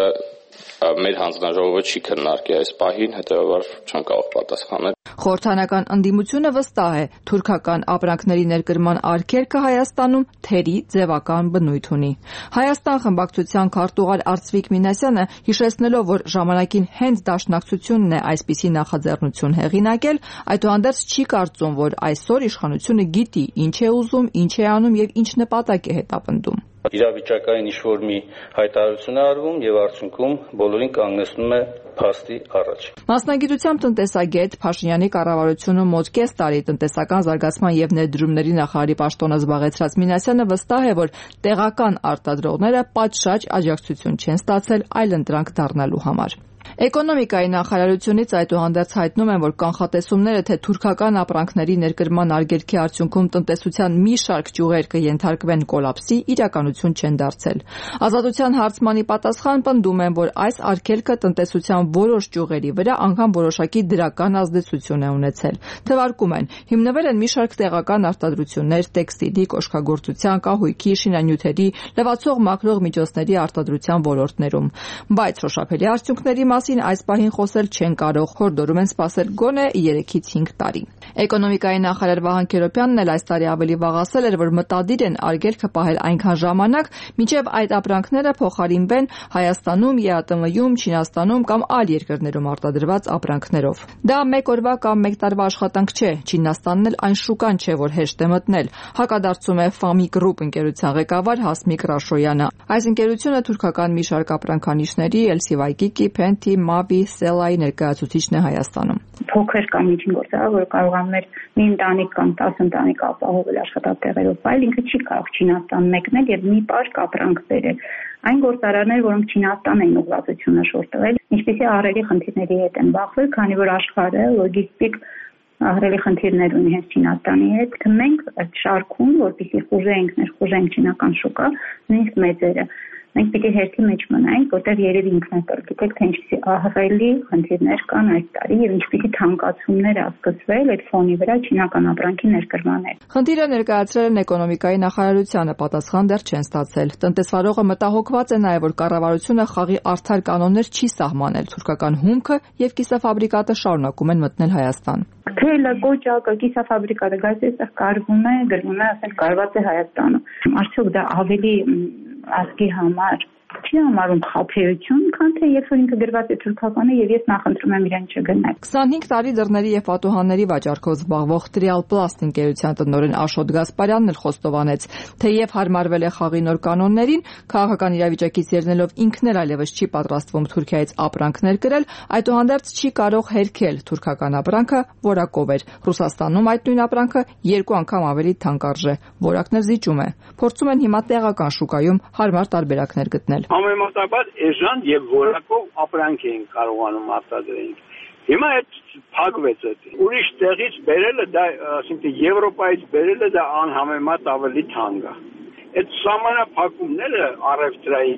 մեր հանձնաժողովը չի քննարկի այս պահին, հետևաբար չեմ կարող պատասխանել։ Խորհրդարանական ընդդիմությունը վստահ է, թուրքական ապրանքների ներկրման արգելքը Հայաստանում թերի ձևական բնույթ ունի։ Հայաստան խմբակցության քարտուղար Արծվիկ Մինասյանը հիշեցնելով, որ ժամանակին հենց Դաշնակցությունն է այսպիսի նախաձեռնություն հեղինակել, այդուհանդերձ չի կարծում, որ այսօր իշխանությունը գիտի ինչ է ուզում, ինչ է անում եւ ինչ նպատակ է հետապնդում։ Իրավիճակային ինչ-որ մի հայտարարություն է արվում եւ արդյունքում բոլորին կանգնեցնում է փաստի առաջ։ Մասնագիտությամբ տնտեսագետ Փաշինյանի կառավարությունը մոտ կես տարի տնտեսական զարգացման եւ ներդրումների նախարարի պաշտոնը զբաղեցրած Մինասյանը վստահ է, որ տեղական արտադրողները պատշաճ աջակցություն չեն ստացել այլընտրանք դառնալու համար։ Էկոնոմիկայի նախարարությունից այդուհանդերձ հայտնում են, որ կանխատեսումները, թե թուրքական ապրանքների ներկրման արգելքի արդյունքում տնտեսության մի շարք ճյուղեր կենթարկվեն կոլապսի, իրականություն չեն դարձել։ Ազատության հարցմանի պատասխան պնդում են, որ այս արգելքը տնտեսության որոշ ճյուղերի վրա անգամ որոշակի դրական ազդեցություն է ունեցել։ Թվարկում են, հիմնվել են մի շարք տեղական արտադրություններ տեքստիլի, կոշկագործության, կահույքի, շինանյութերի, լվացող մաքրող միջոցների արտադրության ոլորտներում։ Բայց շոշափելի արդյունքների մասին այս պահին խոսել չեն կարող, հորդորում են սպասել գոնե 3-ից 5 տարի։ Էկոնոմիկայի նախարար Վահան Քերոբյանն էլ այս տարի ավելի վաղ ասել էր, որ մտադիր են արգելքը պահել այնքան ժամանակ, մինչև այդ ապրանքները փոխարինվեն Հայաստանում, ԵԱՏՄ-ում, Չինաստանում կամ այլ երկրներում արտադրված ապրանքներով։ Դա մեկ օրվա կամ մեկ տարվա աշխատանք չէ, Չինաստանն էլ այն շուկան չէ, որ հեշտ է մտնել, հակադարձում է Fami Group ընկերության ղեկավար Հասմիկ Ռաշոյանը։ Այս ընկերությունը թուրքական մի շարք ապրանքանիշների Elsivaykiki, Penti, Mavi, Selai ներկայացուցիչն է Հայաստանում։ Փոքր կամ միջին գործարար, որ կարողանում էր մի ընտանիք կամ 10 ընտանիք ապահովել աշխատատեղերով, այլ ինքը չի կարող Չինաստան մեկնել եւ մի պարկ ապրանք բերել։ Այն գործարարներ, որոնք Չինաստան էին ուղղվածությունը շորտվել, ինչպիսի ահռելի խնդիրների հետ են բախվել, քանի որ աշխարհը լոգիստիկ ահռելի խնդիրներ ունի հենց Չինաստանի հետ։ Մենք այդ շարքում, որպեսզի խուժենք ներխուժենք չինական շուկա, նույնիսկ մեծերը մենք պիտի հերթի մեջ մնանք, որտեղ երևի ինքն է գիտեք, թե ինչպիսի ահռելի խնդիրներ կան այս տարի եւ ինչպիսի թանկացումներ է սկսվել այդ ֆոնի վրա չինական ապրանքի ներկրման հետ։ Խնդիրը ներկայացրել են էկոնոմիկայի նախարարությանը, պատասխան դեռ չեն ստացել։ Տնտեսվարողը մտահոգված է նաեւ, որ կառավարությունը խաղի արդար կանոններ չի սահմանել, թուրքական հումքը եւ կիսաֆաբրիկատը շարունակում են մտնել Հայաստան։ Թելը, կոճակը, կիսաֆաբրիկատը գայս այստեղ կարվում է, գրվում է, ասենք կարված է Հայաստանում։ Արդյոք դա ավելի ազգի համար չի համարում խաբեություն, քան թե երբ որ ինքը գրված է թուրքականը եւ ես նախընտրում եմ իրեն չգնել։ 25 տարի դռների եւ պատուհանների վաճառքով զբաղվող Trial Plast ընկերության տնօրեն Աշոտ Գասպարյանն էլ խոստովանեց, թեև հարմարվել է խաղի նոր կանոններին, քաղաքական իրավիճակից ելնելով ինքն էլ այլևս չի պատրաստվում Թուրքիայից ապրանքներ գրել, այդուհանդերձ չի կարող հերքել թուրքական ապրանքը որակով էր։ Ռուսաստանում այդ նույն ապրանքը 2 անգամ ավելի թանկարժե, որակն էլ զիջում է։ Փորձում են հիմա տեղական շուկայում հարմար տարբերակներ գտնել։ Համեմատաբար էժան եւ որակով ապրանք էին կարողանում արտադրել։ Հիմա այդ փակվեց այդ։ Ուրիշ տեղից բերելը դա, ասենք Եվրոպայից բերելը դա անհամեմատ ավելի թանկ է։ Այդ սահմանափակումները առևտրային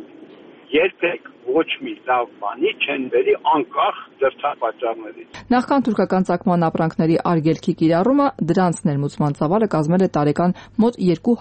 երբեք ոչ մի լավ բանի չեն բերի անկախ դրդապատճառներից։ Նախքան թուրքական ծագման ապրանքների արգելքի կիրառումը դրանց ներմուծման ծավալը կազմել է տարեկան մոտ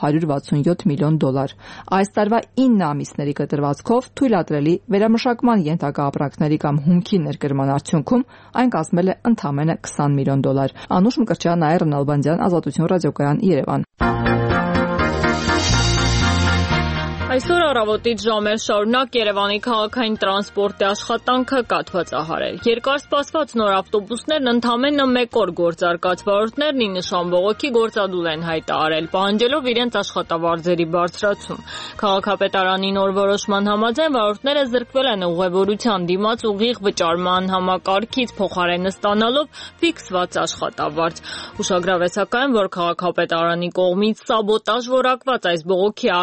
$267 միլիոն։ Այս տարվա 9 ամիսների կտրվածքով թույլատրելի վերամշակման ենթակա ապրանքների կամ հումքի ներկրման արդյունքում այն կազմել է ընդամենը $20 միլիոն։ Անուշ Մկրտչյան, Նաիրա Նալբանդյան, Ազատություն ռադիոկայան, Երևան։ Այսօր առավոտից ժամեր շարունակ Երևանի քաղաքային տրանսպորտի աշխատանքը կաթվածահարել։ Երկար սպասված նոր ավտոբուսներն ընդամենը 1 օր գործարկած վարորդներն 9 շան բողոքի գործադուլ են հայտարարել, պահանջելով իրենց աշխատավարձերի բարձրացում։ Քաղաքապետարանի նոր որոշման համաձայն վարորդները զրկվել են ուղևորության դիմաց ուղիղ վճարման համակարգից, փոխարենը ստանալով ֆիքսված աշխատավարձ։ Ուշագրավ է սակայն, որ քաղաքապետարանի կողմից սաբոտաժ որակված այս բողոքի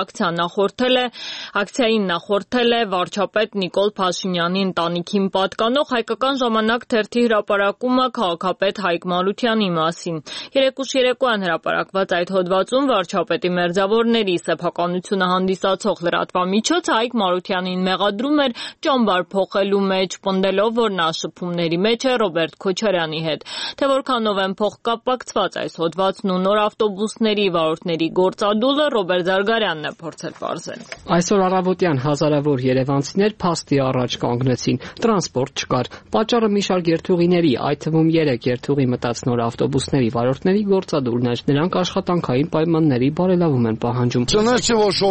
Ակցիային նախորդել է վարչապետ Նիկոլ Փաշինյանի ընտանիքին պատկանող Հայկական ժամանակ թերթի հրապարակումը քաղաքապետ Հայկ Մարությանի մասին։ Երեկուշ երեկոյան հրապարակված այդ հոդվածում վարչապետի մերձավորների սեփականությունը հանդիսացող լրատվամիջոցը Հայկ Մարությանին մեղադրում էր ճամբար փոխելու մեջ, պնդելով, որ նա շփումների մեջ է Ռոբերտ Քոչարյանի հետ։ Թե որքանով են փոխկապակցված այս հոդվածն ու նոր ավտոբուսների վարորդների գործադուլը Ռոբերտ Զարգարյանն է փորձել պարզել։ Այսօր առավոտյան հազարավոր երևանցիներ փաստի առաջ կանգնեցին։ Տրանսպորտ չկար։ Պատճառը մի շարք երթուղիների, այդ թվում 3 երթուղի մտած նոր ավտոբուսների վարորդների գործադուլն էր։ Նրանք աշխատանքային պայմանների բարելավում են պահանջում։ Չնայած չի որ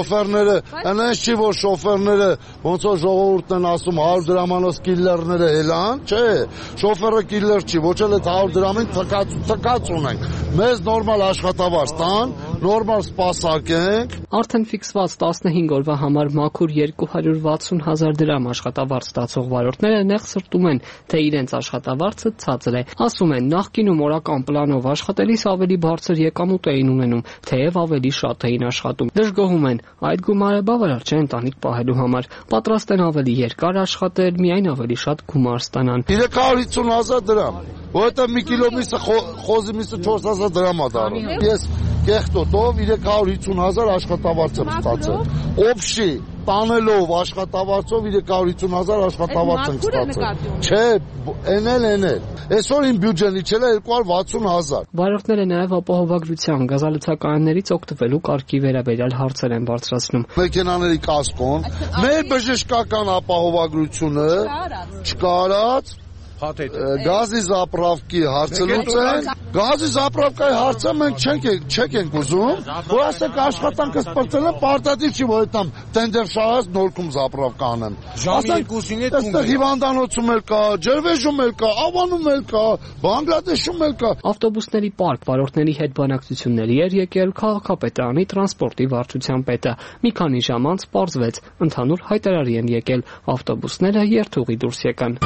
շոֆերները ոնց որ ժողովուրդն են ասում 100 դրամանոց կիլլերները հելան, չէ, շոֆերը կիլլեր չի, ոչ էլ այդ 100 դրամին թքած ունենք։ Մեզ նորմալ աշխատավարձ տան, նորմալ սպասարկենք։ Արդեն ֆիքսված 15 օրվա համար մաքուր 260,000 դրամ աշխատավարձ ստացող վարորդները նեղ սրտում են, թե իրենց աշխատավարձը ցածր է։ Ասում են, նախկինում օրական պլանով աշխատելիս ավելի բարձր եկամուտ էին ունենում, թեև ավելի շատ էին աշխատում։ Դժգոհում են, այդ գումարը բավարար չէ ընտանիք պահելու համար։ Պատրաստ են ավելի երկար աշխատել, միայն ավելի շատ գումար ստանան։ 350,000 դրամ, որովհետև մի կիլո միսը խոզի միսը 4,000 դրամ է դառնում։ Ես կեղտոտով 350,000 աշխատավարձ եմ ստացել։ Օբշի տանելով աշխատավարձով 350,000 աշխատավարձ եմ ստացել։ Չէ, էնել։ Այսօր իմ բյուջեն իջել է 260,000։ Վարորդները նաև ապահովագրության գազալցականներից օգտվելու կարգի վերաբերյալ հարցեր են բարձրացնում։ Մեքենաների կասկոն, մեր բժշկական ապահովագրությունը չկարած գազի զապրավկի հարցը լուծեն։ Գազի զապրավկայի հարցը մենք չենք ուզում, որ ասենք աշխատանքը սպրծել է, պարտադիր չի, որ այդտամ տենդեր շահած նորքում զապրավկա անեմ։ Այստեղ հիվանդանոցում էլ կա, Ջրվեժում էլ կա, Ավանում էլ կա, Բանգլադեշում էլ կա։ Ավտոբուսների պարկ վարորդների հետ բանակցությունների էր եկել քաղաքապետարանի տրանսպորտի վարչության պետը։ Մի քանի ժամ անց պարզվեց, ընդհանուր հայտարարի են եկել, ավտոբուսները երթուղի դուրս եկան։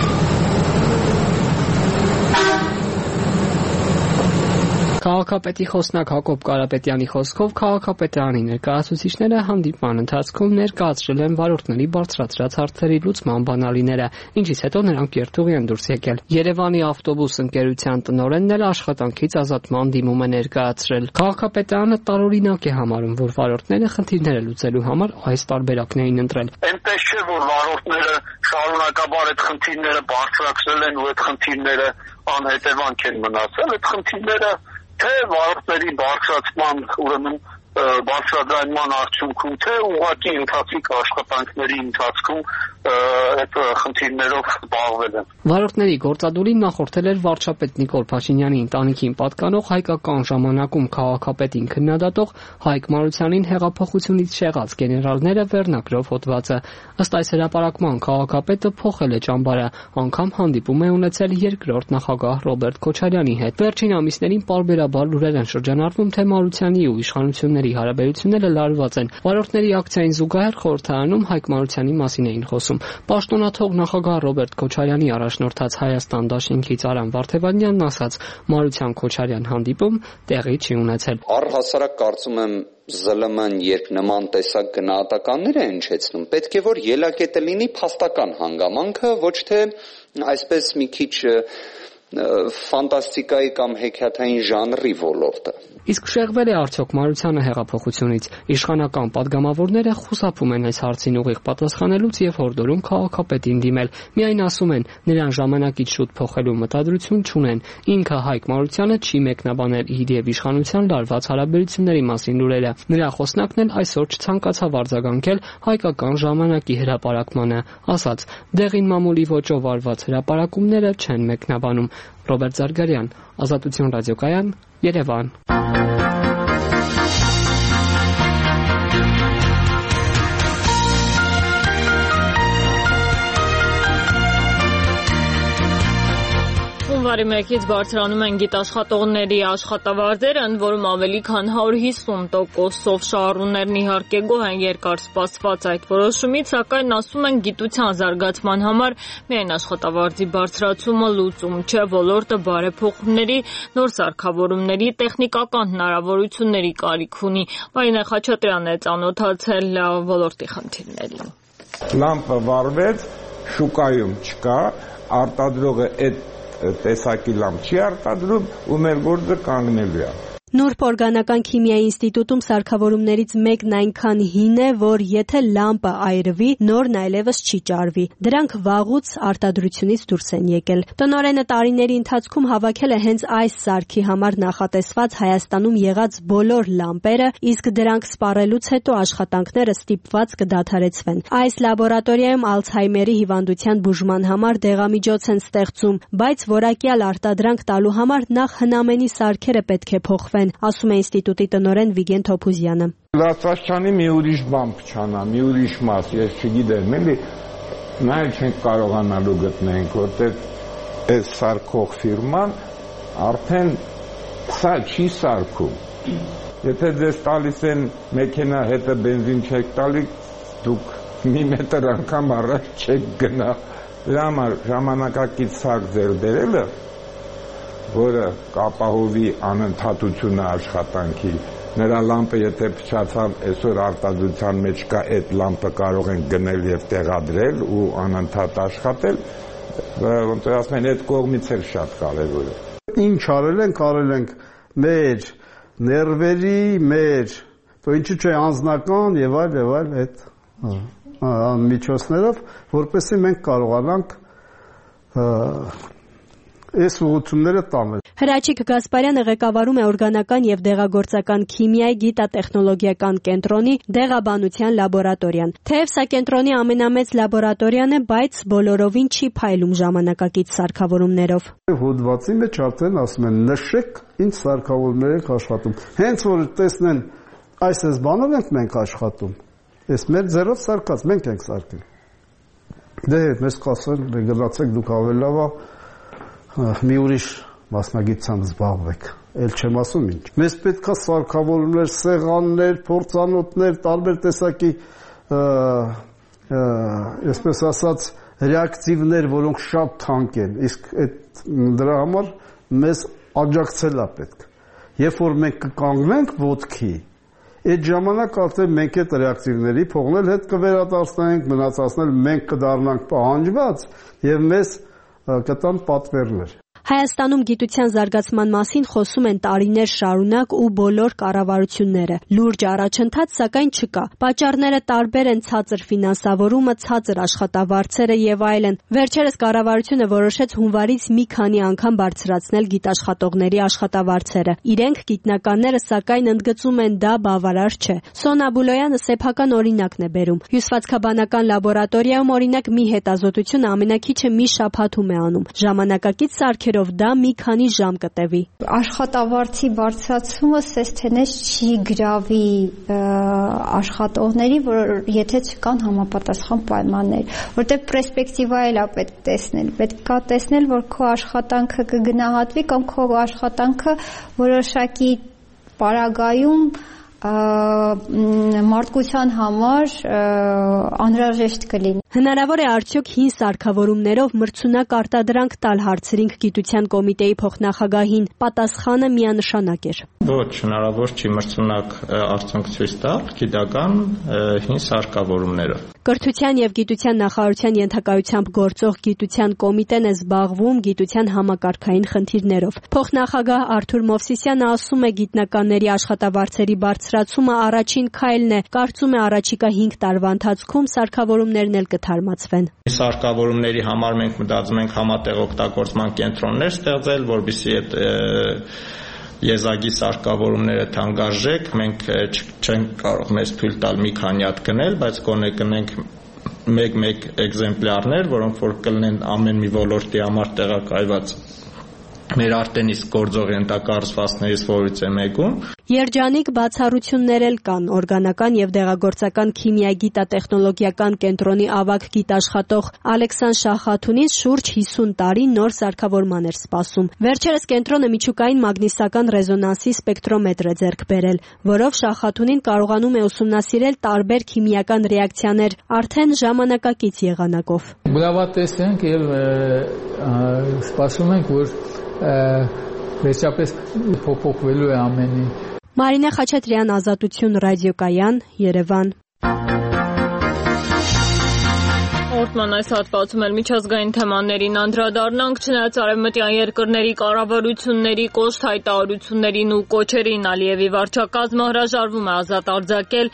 Քաղաքապետի խոսնակ Հակոբ Կարապետյանի խոսքով քաղաքապետարանի ներկայացուցիչները հանդիպման ընթացքում ներկայացրել են վարորդների բարձրացրած հարցերի լուծման բանալիները, ինչից հետո նրանք երթուղի են դուրս եկել։ Երևանի ավտոբուս ընկերության տնօրենն էլ աշխատանքից ազատման դիմում է ներկայացրել։ Քաղաքապետարանը տարօրինակ է համարում, որ վարորդները խնդիրները լուծելու համար այս տարբերակն էին ընտրել։ Այնպես չէ, որ վարորդները շարունակաբար այդ խնդիրները բարձրացրել են ու այդ խնդիրները անհետևանք են մնացել, այդ խնդիրները թե վարորդների բարձրացման ուրեմն բարձրաձայնման արդյունքում, թե ուղղակի ընթացիկ աշխատանքների ընթացքում այդ խնդիրներով զբաղվել են։ Վարորդների գործադուլին նախորդել էր վարչապետ Նիկոլ Փաշինյանի ընտանիքին պատկանող Հայկական ժամանակում քաղաքապետին քննադատող Հայկ Մարությանին հեղափոխությունից շեղած գեներալները վերնագրով հոդվածը։ Ըստ այս հրապարակման քաղաքապետը փոխել է ճամբարը, անգամ հանդիպում է ունեցել երկրորդ նախագահ Ռոբերտ Քոչարյանի հետ։ Վերջին ամիսներին պարբերաբար լուրեր են շրջանառվում, թե Մարությանի ու իշխանությունների հարաբերությունները լարված են։ Վարորդների ակցիային զուգահեռ խորհրդարանում Հայկ Մարությանի մասին էին խոսում։ Պաշտոնաթող նախագահ Ռոբերտ Քոչարյանի առաջնորդած Հայաստան դաշինքից Արամ Վարդևանյանն ասաց, Մարության Քոչարյան հանդիպում տեղի չի ունեցել։ Առհասարակ կարծում եմ ԶԼՄ-ն երբ նման տեսակ գնահատականներ է հնչեցնում, պետք է որ ելակետը լինի փաստական հանգամանքը, ոչ թե այսպես մի քիչ ֆանտաստիկայի կամ հեքիաթային ժանրի ոլորտը։ Իսկ շեղվել է արդյոք Մարությանը հեղափոխությունից։ Իշխանական падգամավորները խուսափում են այս հարցին ուղիղ պատասխանելուց եւ հորդորում քաղաքապետին դիմել։ Միայն ասում են, նրան ժամանակից շուտ փոխելու մտադրություն չունեն։ Ինքը Հայկ Մարությանը չի մեկնաբանել իր եւ իշխանության լարված հարաբերությունների մասին լուրերը։ Նրա խոսնակն էլ այսօր չցանկացավ արձագանքել Հայկական ժամանակի հրապարակմանը, ասաց. «Դեղին մամուլի ոճով արված հրապարակումները չեն մեկնաբանում»։ Ռոբերտ Զարգարյան, Ազատություն ռադիոկայան, Երևան։ Հունվարի 1-ից բարձրանում են գիտաշխատողների աշխատավարձերը, ընդ որում ավելի քան 150%-ով շահառուներն իհարկե գոհ են երկար սպասված այդ որոշումից, սակայն ասում են գիտության զարգացման համար միայն աշխատավարձի բարձրացումը լուծում չէ, ոլորտը բարեփոխումների, նոր սարքավորումների, տեխնիկական հնարավորությունների կարիք ունի։ Մարինե Խաչատրյանն է ծանոթացել ոլորտի խնդիրներին։ Լամպը վառվեց, շուկայում չկա, արտադրողը այդ տեսակի լամպ չի արտադրում ու մեր գործը կանգնելու է։ Նուրբ օրգանական քիմիայի ինստիտուտում սարքավորումներից մեկն այնքան հին է, որ եթե լամպը այրվի, նորն այլևս չի ճարվի։ Դրանք վաղուց արտադրությունից դուրս են եկել։ Տնօրենը տարիների ընթացքում հավաքել է հենց այս սարքի համար նախատեսված Հայաստանում եղած բոլոր լամպերը, իսկ դրանք սպառելուց հետո աշխատանքները ստիպված կդադարեցվեն։ Այս լաբորատորիայում Ալցհեյմերի հիվանդության բուժման համար դեղամիջոց են ստեղծում, բայց որակյալ արտադրանք տալու համար նախ հնամենի սարքերը պետք է փոխվեն, ասում է ինստիտուտի տնօրեն Վիգեն Թոփուզյանը։ Լացաշչանի մի ուրիշ բան փչանա, մի ուրիշ մաս, ես չգիտեմ, էլի նայել չենք կարողանալու գտնենք, որտեղ այս սարքող ֆիրման արդեն սա չի սարքում։ Եթե ձեզ տալիս են մեքենա հետը բենզին չեք տալի, դուք մի մետր անգամ առաջ չեք գնա։ Դրա համար ժամանակակից սարք ձեր բերելը, որը կապահովի անընդհատությունը աշխատանքի, նրա լամպը եթե փչացավ, այսօր արտադրության մեջ կա, այդ լամպը կարող են գնել եւ տեղադրել ու անընդհատ աշխատել, ոնց որ ասում են, այդ կողմից էլ շատ կարեւոր է։ Ինչ արել ենք մեր ներվերի, մեր, ինչու՞ չէ անձնական եւ այլ այդ միջոցներով, որպեսզի մենք կարողանանք այս ուղղությունները տանել։ Հրաչիկ Գասպարյանը ղեկավարում է օրգանական եւ դեղագործական քիմիայի գիտատեխնոլոգիական կենտրոնի դեղաբանության լաբորատորիան։ Թեև սա կենտրոնի ամենամեծ լաբորատորիան է, բայց բոլորովին չի փայլում ժամանակակից սարքավորումներով։ Հոդվածի մեջ արդեն ասում են նշեք ինչ սարքավորումներ եք աշխատում։ Հենց որ տեսնեն այս բանով ենք մենք աշխատում։ Այս մեր ձեռով սարքած մենք ենք սարքել։ Դե մեզ կասեն գնացեք դուք ավելի լավ մի ուրիշ մասնագիտությամբ զբաղվեք, էլ չեմ ասում ինչ։ Մեզ պետքա սարքավորումներ, սեղաններ, փորձանոթներ, տարբեր տեսակի, այսպես ասած, ռեակտիվներ, որոնք շատ թանկ են, իսկ դրա համար մեզ աջակցել է պետք։ Երբ որ մենք կկանգնենք ոտքի, այդ ժամանակ արդեն մենք այդ ռեակտիվների փողնել հետ կվերադարձնենք, մնացածնել մենք կդառնանք պահանջված եւ մեզ կտան պատվերներ։ Հայաստանում գիտության զարգացման մասին խոսում են տարիներ շարունակ ու բոլոր կառավարությունները։ Լուրջ առաջընթաց սակայն չկա։ Պատճառները տարբեր են՝ ցածր ֆինանսավորումը, ցածր աշխատավարձերը եւ այլն։ Վերջերս կառավարությունը որոշեց հունվարից մի քանի անգամ բարձրացնել գիտաշխատողների աշխատավարձերը։ Իրենք գիտնականները սակայն ընդգծում են դա բավարար չէ։ Սոնա Բուլոյանը սեփական օրինակն է բերում։ Հյուսվածքաբանական լաբորատորիայում օրինակ մի հետազոտությունը ամենակիչը մի շաբաթում է անում։ Ժամանակակից սարքերով դա մի քանի ժամ կտևի։ Աշխատավարձի բարձրացումը սեստենես չի գրավի աշխատողների, որ եթե չկան համապատասխան պայմաններ, որտեղ պերսպեկտիվա էլ է պետք տեսնել։ Պետք է տեսնել, որ քո աշխատանքը կգնահատվի կամ քո աշխատանքը որոշակի պարագայում մարդկության համար անհրաժեշտ կլինի։ Հնարավոր է արդյոք հին սարքավորումներով մրցունակ արտադրանք տալ, հարցրինք գիտության կոմիտեի փոխնախագահին։ Պատասխանը միանշանակ էր։ Ոչ, հնարավոր չի մրցունակ արդյունք ցույց տալ գիտական հին սարքավորումներով։ Կրթության եւ գիտության նախարարության ենթակայությամբ գործող գիտության կոմիտեն է զբաղվում գիտության համակարգային խնդիրներով։ Փոխնախագահ Արթուր Մովսիսյանը ասում է, գիտնականների աշխատավարձերի բարձրացումը առաջին քայլն է։ Կարծում է առաջիկա 5 տարվա ընթացքում սարքավորումներն էլ կթարմացվեն։ Սարքավորումների համար մենք մտածում ենք համատեղ օգտագործման կենտրոններ ստեղծել, որովհետեւ այդ եզակի սարքավորումները թանկարժեք, մենք չենք կարող մեզ թույլ տալ մի քանի հատ գնել, բայց գոնե կնենք մեկ էկզեմպլյարներ, որոնք որ կլինեն ամեն մի ոլորտի համար տեղակայված մեր արդեն իսկ գործող ենթակառուցվածքներից որից է մեկում։ Երջանիկ բացառություններ էլ կան։ Օրգանական եւ դեղագործական քիմիագիտա-տեխնոլոգիական կենտրոնի ավագ գիտաշխատող Ալեքսան Շախաթունին շուրջ 50 տարի նոր սարքավորման էր սպասում։ Վերջերս կենտրոնը միջուկային մագնիսական ռեզոնանսի սպեկտրոմետր է ձեռք բերել, որով Շախաթունին կարողանում է ուսումնասիրել տարբեր քիմիական ռեակցիաներ արդեն ժամանակակից եղանակով։ Բլավատես ենք եւ սպասում ենք, որ վերջապես փոփոխվելու է ամեն ինչ։ Մարինե Խաչատրյան, Ազատություն ռադիոկայան, Երևան։ Հաղորդման այս հատվածում էլ միջազգային թեմաներին անդրադառնանք, չնայած արևմտյան երկրների կառավարությունների կոշտ հայտարարություններին ու կոչերին Ալիևի վարչակազմը հրաժարվում է ազատ արձակել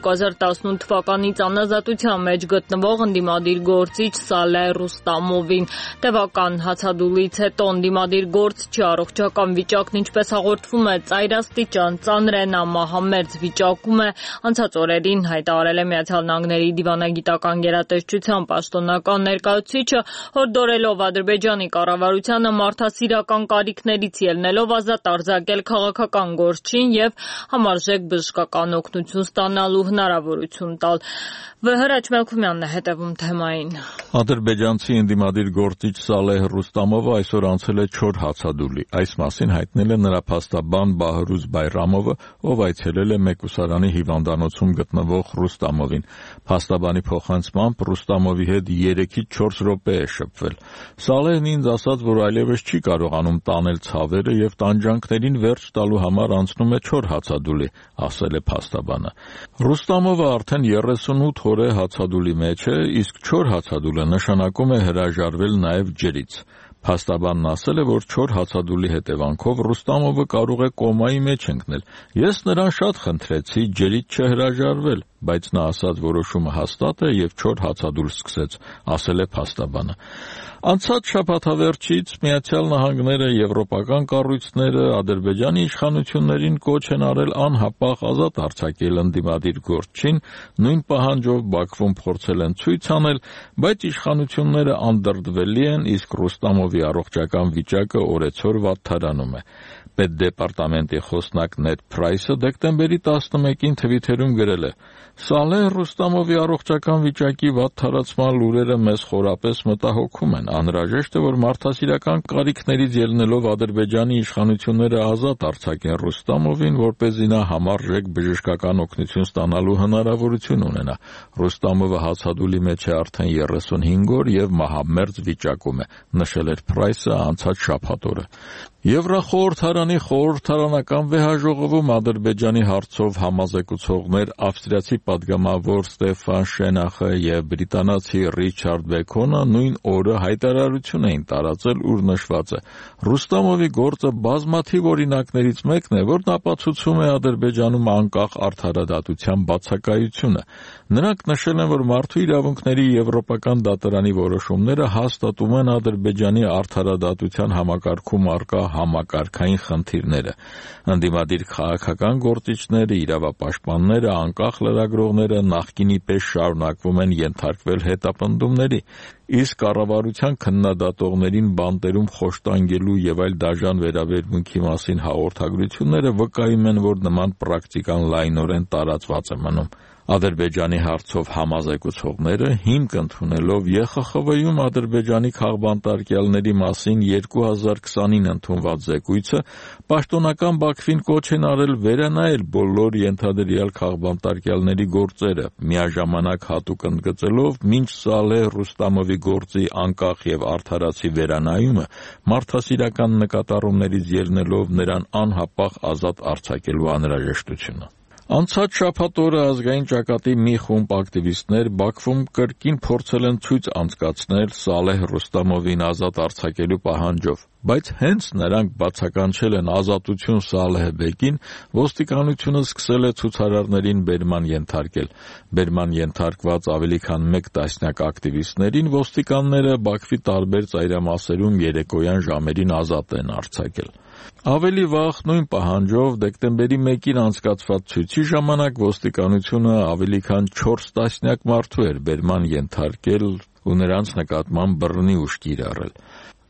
2018 թվականից անազատության մեջ գտնվող ընդդիմադիր գործիչ Սալեհ Ռուստամովին։ Տևական հացադուլից հետո ընդդիմադիր գործչի առողջական վիճակն, ինչպես հաղորդվում է, ծայրաստիճան ծանր է, նա մահամերձ վիճակում է։ Անցած օրերին հայտարարել է Միացյալ Նահանգների դիվանագիտական գերատեսչության պաշտոնական ներկայացուցիչը, հորդորելով Ադրբեջանի կառավարությանը մարդասիրական կարիքներից ելնելով ազատ արձակել քաղաքական գործչին եւ համարժեք բժշկական օգնություն ստանալու հնարավորություն տալ։ Հրաչ Մելքումյանն է հետևում թեմային։ Ադրբեջանցի ընդդիմադիր գործիչ Սալեհ Ռուստամովը այսօր անցել է 4 հացադուլի։ Այս մասին հայտնել է նրա փաստաբան Բահրուզ Բայրամովը, ով այցելել է Մեկուսարանի հիվանդանոցում գտնվող Ռուստամովին։ Փաստաբանի փոխանցմամբ Ռուստամովի հետ 3-ից 4 րոպե է շփվել։ Սալեհն ինձ ասաց, որ այլևս չի կարողանում տանել ցավերը եւ տանջանքներին վերջ տալու համար անցնում է 4 հացադուլի, ասել է փաստաբանը։ Ռուստամովը արդեն 38 օր է հացադուլի մեջ է, իսկ 4 հացադուլը նշանակում է հրաժարվել նաև ջրից։ Փաստաբանն ասել է, որ 4 հացադուլի հետևանքով Ռուստամովը կարող է կոմայի մեջ ընկնել։ Ես նրան շատ խնդրեցի ջրից չհրաժարվել, բայց նա ասաց որոշումը հաստատ է եւ 4 հացադուլ սկսեց, ասել է փաստաբանը։ Անցած շաբաթավերջից Միացյալ Նահանգները, եվրոպական կառույցները Ադրբեջանի իշխանություններին կոչ են արել անհապաղ ազատ արձակել ընդդիմադիր գործչին, նույն պահանջով Բաքվում փորձել են ցույց անել, բայց իշխանությունները անդրդվելի են, իսկ Ռուստամովի առողջական վիճակը օրեցօր վատթարանում է։ Պետդեպարտամենտի խոսնակ Նեդ Փրայսը դեկտեմբերի 11-ին թվիթերում գրել է. Սալեհ Ռուստամովի առողջական վիճակի վատթարացման լուրերը մեզ խորապես մտահոգում են։ Անհրաժեշտ է, որ մարդասիրական կարիքներից ելնելով Ադրբեջանի իշխանությունները ազատ արձակեն Ռուստամովին, որպեսզի նա համարժեք բժշկական օգնություն ստանալու հնարավորություն ունենա։ Ռուստամովը հացադուլի մեջ է արդեն 35 օր եւ մահամերձ վիճակում է, նշել էր Փրայսը անցած շաբաթ օրը։ Եվրախորհրդարանի խորհրդարանական վեհաժողովում Ադրբեջանի հարցով համազեկուցողներ ավստրիացի պատգամավոր Ստեֆան Շենախը եւ բրիտանացի Ռիչարդ Բեքոնը նույն օրը հայտարարություն էին տարածել, ուր նշված է. Ռուստամովի գործը բազմաթիվ օրինակներից մեկն է, որն ապացուցում է Ադրբեջանում անկախ արդարադատության բացակայությունը։ Նրանք նշել են, որ մարդու իրավունքների եվրոպական դատարանի որոշումները հաստատում են Ադրբեջանի արդարադատության համակարգում առկա համակարգային խնդիրները։ Ընդդիմադիր քաղաքական գործիչները, իրավապաշտպանները, անկախ լրագրողները նախկինի պես շարունակվում են ենթարկվել հետապնդումների, իսկ կառավարության քննադատողներին բանտերում խոշտանգելու եւ այլ դաժան վերաբերմունքի մասին հաղորդագրությունները վկայում են, որ նման պրակտիկան լայնորեն տարածված է մնում։ Ադրբեջանի հարցով համազեկուցողները հիմք ընդունելով ԵԽԽՎ-ում Ադրբեջանի քաղբանտարկյալների մասին 2020-ին ընդունված զեկույցը պաշտոնական Բաքվին կոչ են արել վերանայել բոլոր ենթադրյալ քաղբանտարկյալների գործերը, միաժամանակ հատուկ ընդգծելով մինչ Սալեհ Ռուստամովի գործի անկախ եւ արդարացի վերանայումը մարդասիրական նկատառումներից ելնելով նրան անհապաղ ազատ արձակելու անհրաժեշտությունը։ Անցած շաբաթ օրը ազգային ճակատի մի խումբ ակտիվիստներ Բաքվում կրկին փորձել են ցույց անցկացնել Սալեհ Ռուստամովին ազատ արձակելու պահանջով, բայց հենց նրանք բացականչել են ազատություն Սալեհ Բեկին, ոստիկանությունը սկսել է ցուցարարներին բերման ենթարկել։ Բերման ենթարկված ավելի քան 1 տասնյակ ակտիվիստներին ոստիկանները Բաքվի տարբեր ծայրամասերում երեկոյան ժամերին ազատ են արձակել։ Ավելի վաղ նույն պահանջով դեկտեմբերի 1-ին անցկացված ցույցի ժամանակ ոստիկանությունը ավելի քան 4 տասնյակ մարդու էր բերման ենթարկել ու նրանց նկատմամբ բռնի ուժ կիրառել։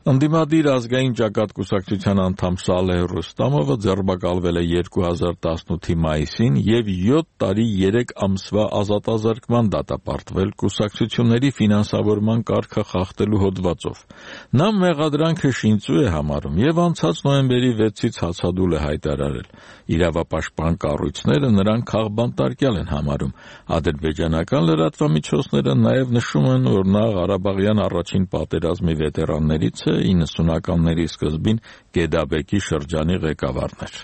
Ընդդիմադիր ազգային ճակատ կուսակցության անդամ Սալեհ Ռուստամովը ձերբակալվել է 2018-ի մայիսին եւ 7 տարի 3 ամսվա ազատազրկման դատապարտվել կուսակցությունների ֆինանսավորման կարգը խախտելու հոդվածով։ Նա մեղադրանքը շինծու է համարում եւ անցած նոյեմբերի 6-ից հացադուլ է հայտարարել։ Իրավապաշտպան կառույցները նրան քաղբանտարկյալ են համարում։ Ադրբեջանական լրատվամիջոցները նաեւ նշում են, որ նա Ղարաբաղյան առաջին պատերազմի վետերաններից 90-ականների սկզբին Գեդաբեկի շրջանի ղեկավարն էր։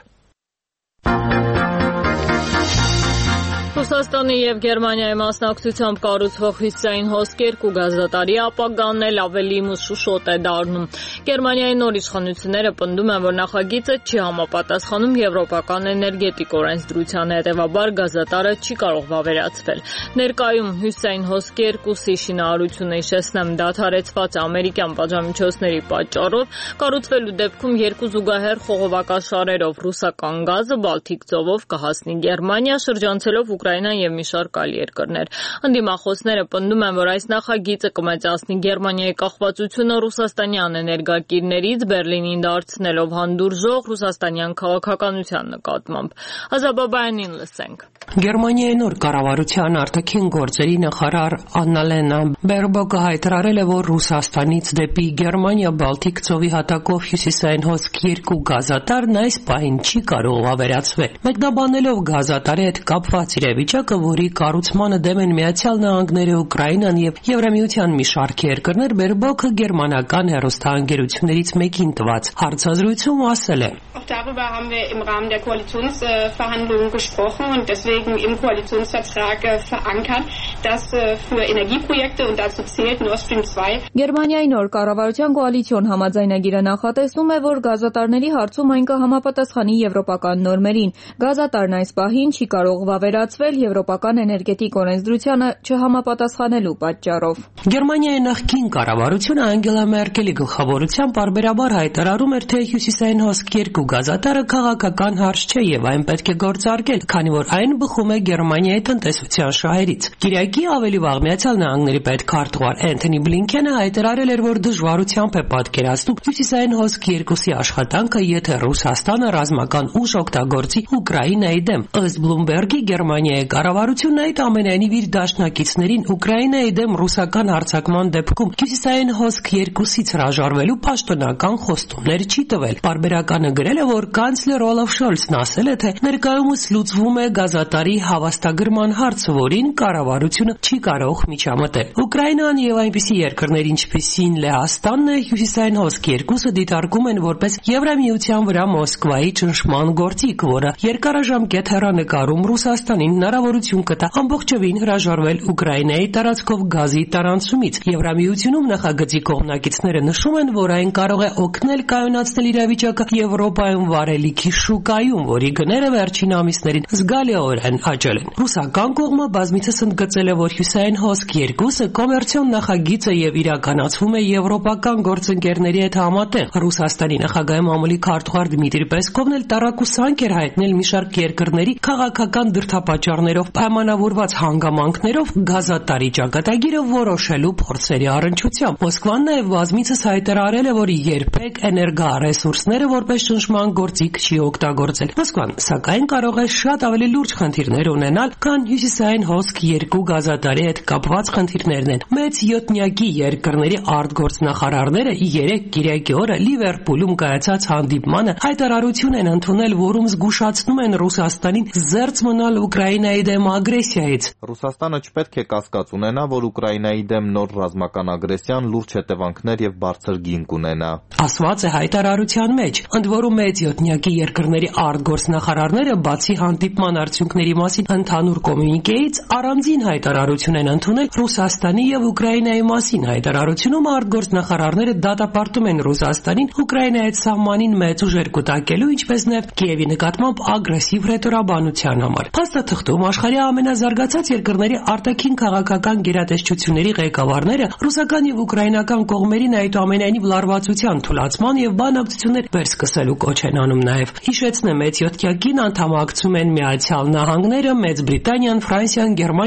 Ռուսաստանի եւ Գերմանիայի մասնակցությամբ կառուցվող հյուսիսային հոսք 2 գազատարի ապագան էլ ավելի մշուշոտ է դառնում։ Գերմանիայի նոր իշխանությունները պնդում են, որ նախագիծը չի համապատասխանում եվրոպական էներգետիկ օրենսդրությանը, հետևաբար գազատարը չի կարող վավերացվել։ Ներկայում հյուսիսային հոսք 2-ի շինարարությունը, հիշեցնեմ, դադարեցված ամերիկյան պատժամիջոցների պատճառով, կառուցվելու դեպքում 2 զուգահեռ խողովակաշարերով ռուսական գազը Բալթիկ ծովով կհասնի Գերմանիա, շրջանցելով Ուկրաինան եւ մի շարք այլ երկրներ։ Ընդդիմախոսները պնդում են, որ այս նախագիծը կմեծացնի Գերմանիայի կախվածությունը ռուսաստանյան էներգակիրներից, Բերլինին դարձնելով հանդուրժող ռուսաստանյան քաղաքականության նկատմամբ։ Ազաբաբայանին լսենք։ Գերմանիայի նոր կառավարության արտաքին գործերի նախարար Աննալենա Բերբոկը հայտարարել է, որ Ռուսաստանից դեպի Գերմանիա Բալթիկ ծովի հատակով հյուսիսային հոսք 2 գազատարն այս պահին չի կարող ավերացվել։ Մեկնաբանելով գազատարի հետ կապված իրավիճակը, որի կառուցմանը դեմ են Միացյալ Նահանգները, Ուկրաինան եւ Եվրամիության մի շարք երկրներ, Բերբոկը գերմանական հեռուստաընկերություններից մեկին տված հարցազրույցում ասել է. Darüber haben wir im Rahmen der Koalitionsverhandlungen gesprochen und deswegen im Koalitionsvertrag verankert, dass für Energieprojekte und dazu zählt Nord Stream 2. Գերմանիայի նոր կառավարության կոալիցիոն համաձայնագիրը նախատեսում է, որ գազատարների հարցում այն կհամապատասխանի եվրոպական նորմերին։ Գազատարն այս պահին չի կարող վավերացվել եվրոպական էներգետիկ օրենսդրությանը չհամապատասխանելու պատճառով։ Գերմանիայի նախկին կառավարությունը Անգելա Մերկելի գլխավորությամբ պարբերաբար հայտարարում էր, թե հյուսիսային հոսք 2 գազատարը քաղաքական հարց չէ եւ այն պետք է գործարկել, քանի որ այն բխում է Գերմանիայի տնտեսության շահերից։ Կիրակի ավելի վաղ Միացյալ Նահանգների պետքարտուղար Էնթոնի Բլինքենը հայտարարել էր, որ դժվարությամբ է պատկերացնում հյուսիսային հոսք 2-ի աշխատանքը, եթե Ռուսաստանը ռազմական ուժ օգտագործի Ուկրաինայի դեմ։ Ըստ Բլումբերգի Գերմանիայի կառավարությունն այդ ամենայնիվ իր դաշնակիցներին Ուկրաինայի դեմ ռուսական հարձակման դեպքում հյուսիսային հոսք 2-ից հրաժարվելու պաշտոնական խոստումներ չի տվել։ Պարբերականը գրել է, որ կանցլեր Օլաֆ Շոլցն ասել է, թե ներկայումս լուծվում է գազատարի հավաստագրման հարցը, որին կառավարությունը չի կարող միջամտել։ Ուկրաինան եւ այնպիսի երկրներ, ինչպիսին Լեհաստանն է, հյուսիսային հոսք 2-ը դիտարկում են որպես Եվրամիության վրա Մոսկվայի ճնշման գործիք, որը երկարաժամկետ հեռանկարում Ռուսաստանին հնարավորություն կտա ամբողջովին հրաժարվել Ուկրաինայի տարածքով գազի տարանցումից։ Եվրամիությունում նախագծի կողմնակիցները նշում են, որ այն կարող է օգնել կայունացնել իրավիճակը Եվրոպայում վարելիքի շուկայում, որի գները վերջին ամիսներին զգալիորեն աճել են։ Ռուսական կողմը բազմիցս ընդգծել է, որ հյուսիսային հոսք 2-ը կոմերցիոն նախագիծ է եւ իրականացվում է եվրոպական գործընկերների հետ համատեղ։ Ռուսաստանի նախագահի մամուլի քարտուղար Դմիտրի Պեսկովն էլ տարակուսանք էր հայտնել մի շարք երկրների քաղաքական դրդապատճառներով պայմանավորված հանգամանքներով գազատարի ճակատագիրը որոշելու փորձերի առնչությամբ։ Մոսկվան նաեւ բազմիցս հայտարարել է, որ երբեք էներգառեսուրսները որպես ճնշման գործիք չի օգտագործել։ Մոսկվան, սակայն, կարող է շատ ավելի լուրջ խնդիրներ ունենալ, քան հյուսիսային հոսք 2 գազատարի հետ կապված խնդիրներն են։ Մեծ յոթնյակի երկրների արտգործնախարարները 3 կիրակի օրը Լիվերպուլում կայացած հանդիպմանը հայտարարություն են ընդունել, որում զգուշացնում են Ռուսաստանին զերծ մնալ Ուկրաինայի դեմ ագրեսիայից։ Ռուսաստանը չպետք է կասկած ունենա, որ Ուկրաինայի դեմ նոր ռազմական ագրեսիան լուրջ հետևանքներ եւ բարձր գին կունենա։ Ասված է հայտարարության մեջ, ընդ որում մեծ յոթնյակի երկրների արտգործնախարարները բացի հանդիպման արդյունքների մասին ընդհանուր կոմունիկեից առանձին հայտարարություն են ընդունել Ռուսաստանի եւ Ուկրաինայի մասին։ Հայտարարությունում արտգործնախարարները դատապարտում են Ռուսաստանին Ուկրաինայի հետ սահմանին մեծ ուժեր կուտակելու, ինչպես նաեւ Կիևի նկատմամբ ագրեսիվ ռետորաբանության համար։ Փաստաթղթում աշխարհի ամենազարգացած երկրների արտաքին քաղաքական գերատեսչությունների ղեկավարները ռուսական եւ ուկրաինական կողմերին այդուամենայնիվ լարվածության թուլացման եւ բանակցություններ վերսկսելու կոչ են անում նաեւ։ Հիշեցնեմ, մեծ յոթնյակին անդամակցում են Միացյալ Նահանգները, Մեծ Բրիտանիան, Ֆրանսիան, Գերմանիան, Իտալիան,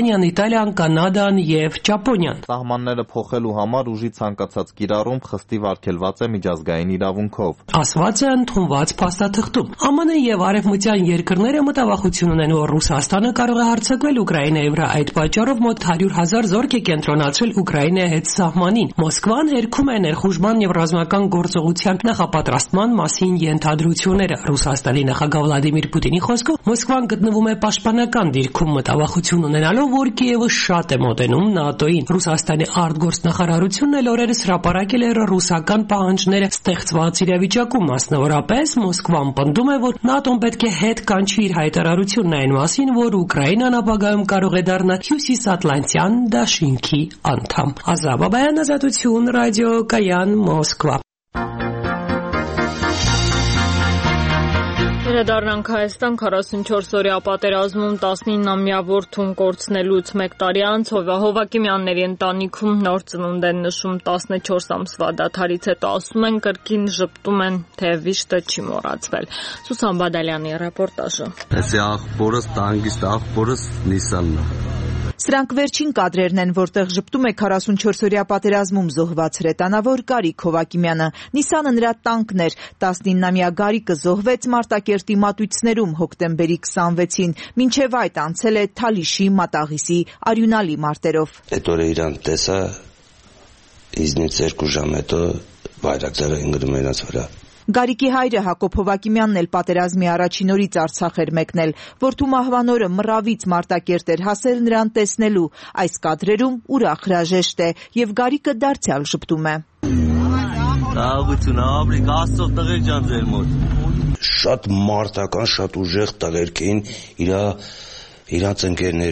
Ավստրալիան, Կանադան եւ Ճապոնիան։ Սահմանները փոխելու համար ուժի ցանկացած կիրառում խստիվ արգելված է միջազգային իրավունքով։ Ասված է ընդունված փաստաթղթում։ ԱՄՆ եւ արևմտյան երկրները մտավախություն ունեն, որ Ռուսաստանը կարող է հարձակվել Ուկրաինայի վրա, այդ պատճառով մոտ 100,000 զորք է կենտրոնացրել Ուկրաինայի հետ սահմանին։ Մոսկվան հերքում է ներխուժման եւ ռազմական գործողության նախապատրաստման մասին ենթադրությունները։ Ռուսաստանի նախագահ Վլադիմիր Պուտինի խոսքով Մոսկվան գտնվում է պաշտպանական դիրքում, մտավախություն ունենալով, որ Կիևը շատ է մոտենում ՆԱՏՕ-ին։ Ռուսաստանի արտգործնախարարությունն էլ օրերս հրապարակել է ռուսական պահանջները ստեղծված իրավիճակում, մասնավորապես Մոսկվան պնդում է, որ ՆԱՏՕ-ն պետք է հետ կանչի իր հայտարարությունն այն մասին, որ Ուկրաինան ապագայում կարող է դառնալ Հյուսիսատլանտյան դաշինքի անդամ։ Ազատ Բաբայան, Ազատություն, ռադիո Կայան, Մոսկվա։ Վերադառնանք Հայաստան 44-օրյա պատերազմում 19-ամյա որդուն կորցնելուց 1 տարի անց Հովակիմյանների ընտանիքում նոր ծնունդ են նշում 14 ամսվա դադարից հետո ասում են կրկին ժպտում են, թե վիշտը չի մոռացվել։ Սուսան Բադալյանի ռեպորտաժը։ Էսի աղբորս, տանգիստ աղբորս Նիսանն է։ Սրանք վերջին կադրերն են, որտեղ ժպտում է 44-օրյա պատերազմում զոհված հրետանավոր Գարիկ Հովակիմյանը։ Նիսանը նրա տանկն էր։ 19-ամյա Գարիկը զոհվեց Մարտակերտի մատույցներում հոկտեմբերի 26-ին, մինչև այդ անցել է Թալիշի, Մատաղիսի արյունալի մարտերով։ Այդ օրը իրան տեսա, ինձնից 2 ժամ հետո բայրակտարը ընկնում իրաց վրա։ Գարիկի հայրը Հակոբ Հովակիմյանն էլ պատերազմի առաջին օրից Արցախ էր մեկնել, որդու մահվան օրը մռավից Մարտակերտ էր հասել նրան տեսնելու։ Այս կադրերում ուրախ հրաժեշտ է եւ Գարիկը դարձյալ ժպտում է։ Լավություն, ապրիկ, Աստծո տղեր ջան ձեր մոտ։ Շատ մարտական, շատ ուժեղ տղերք էին իրանց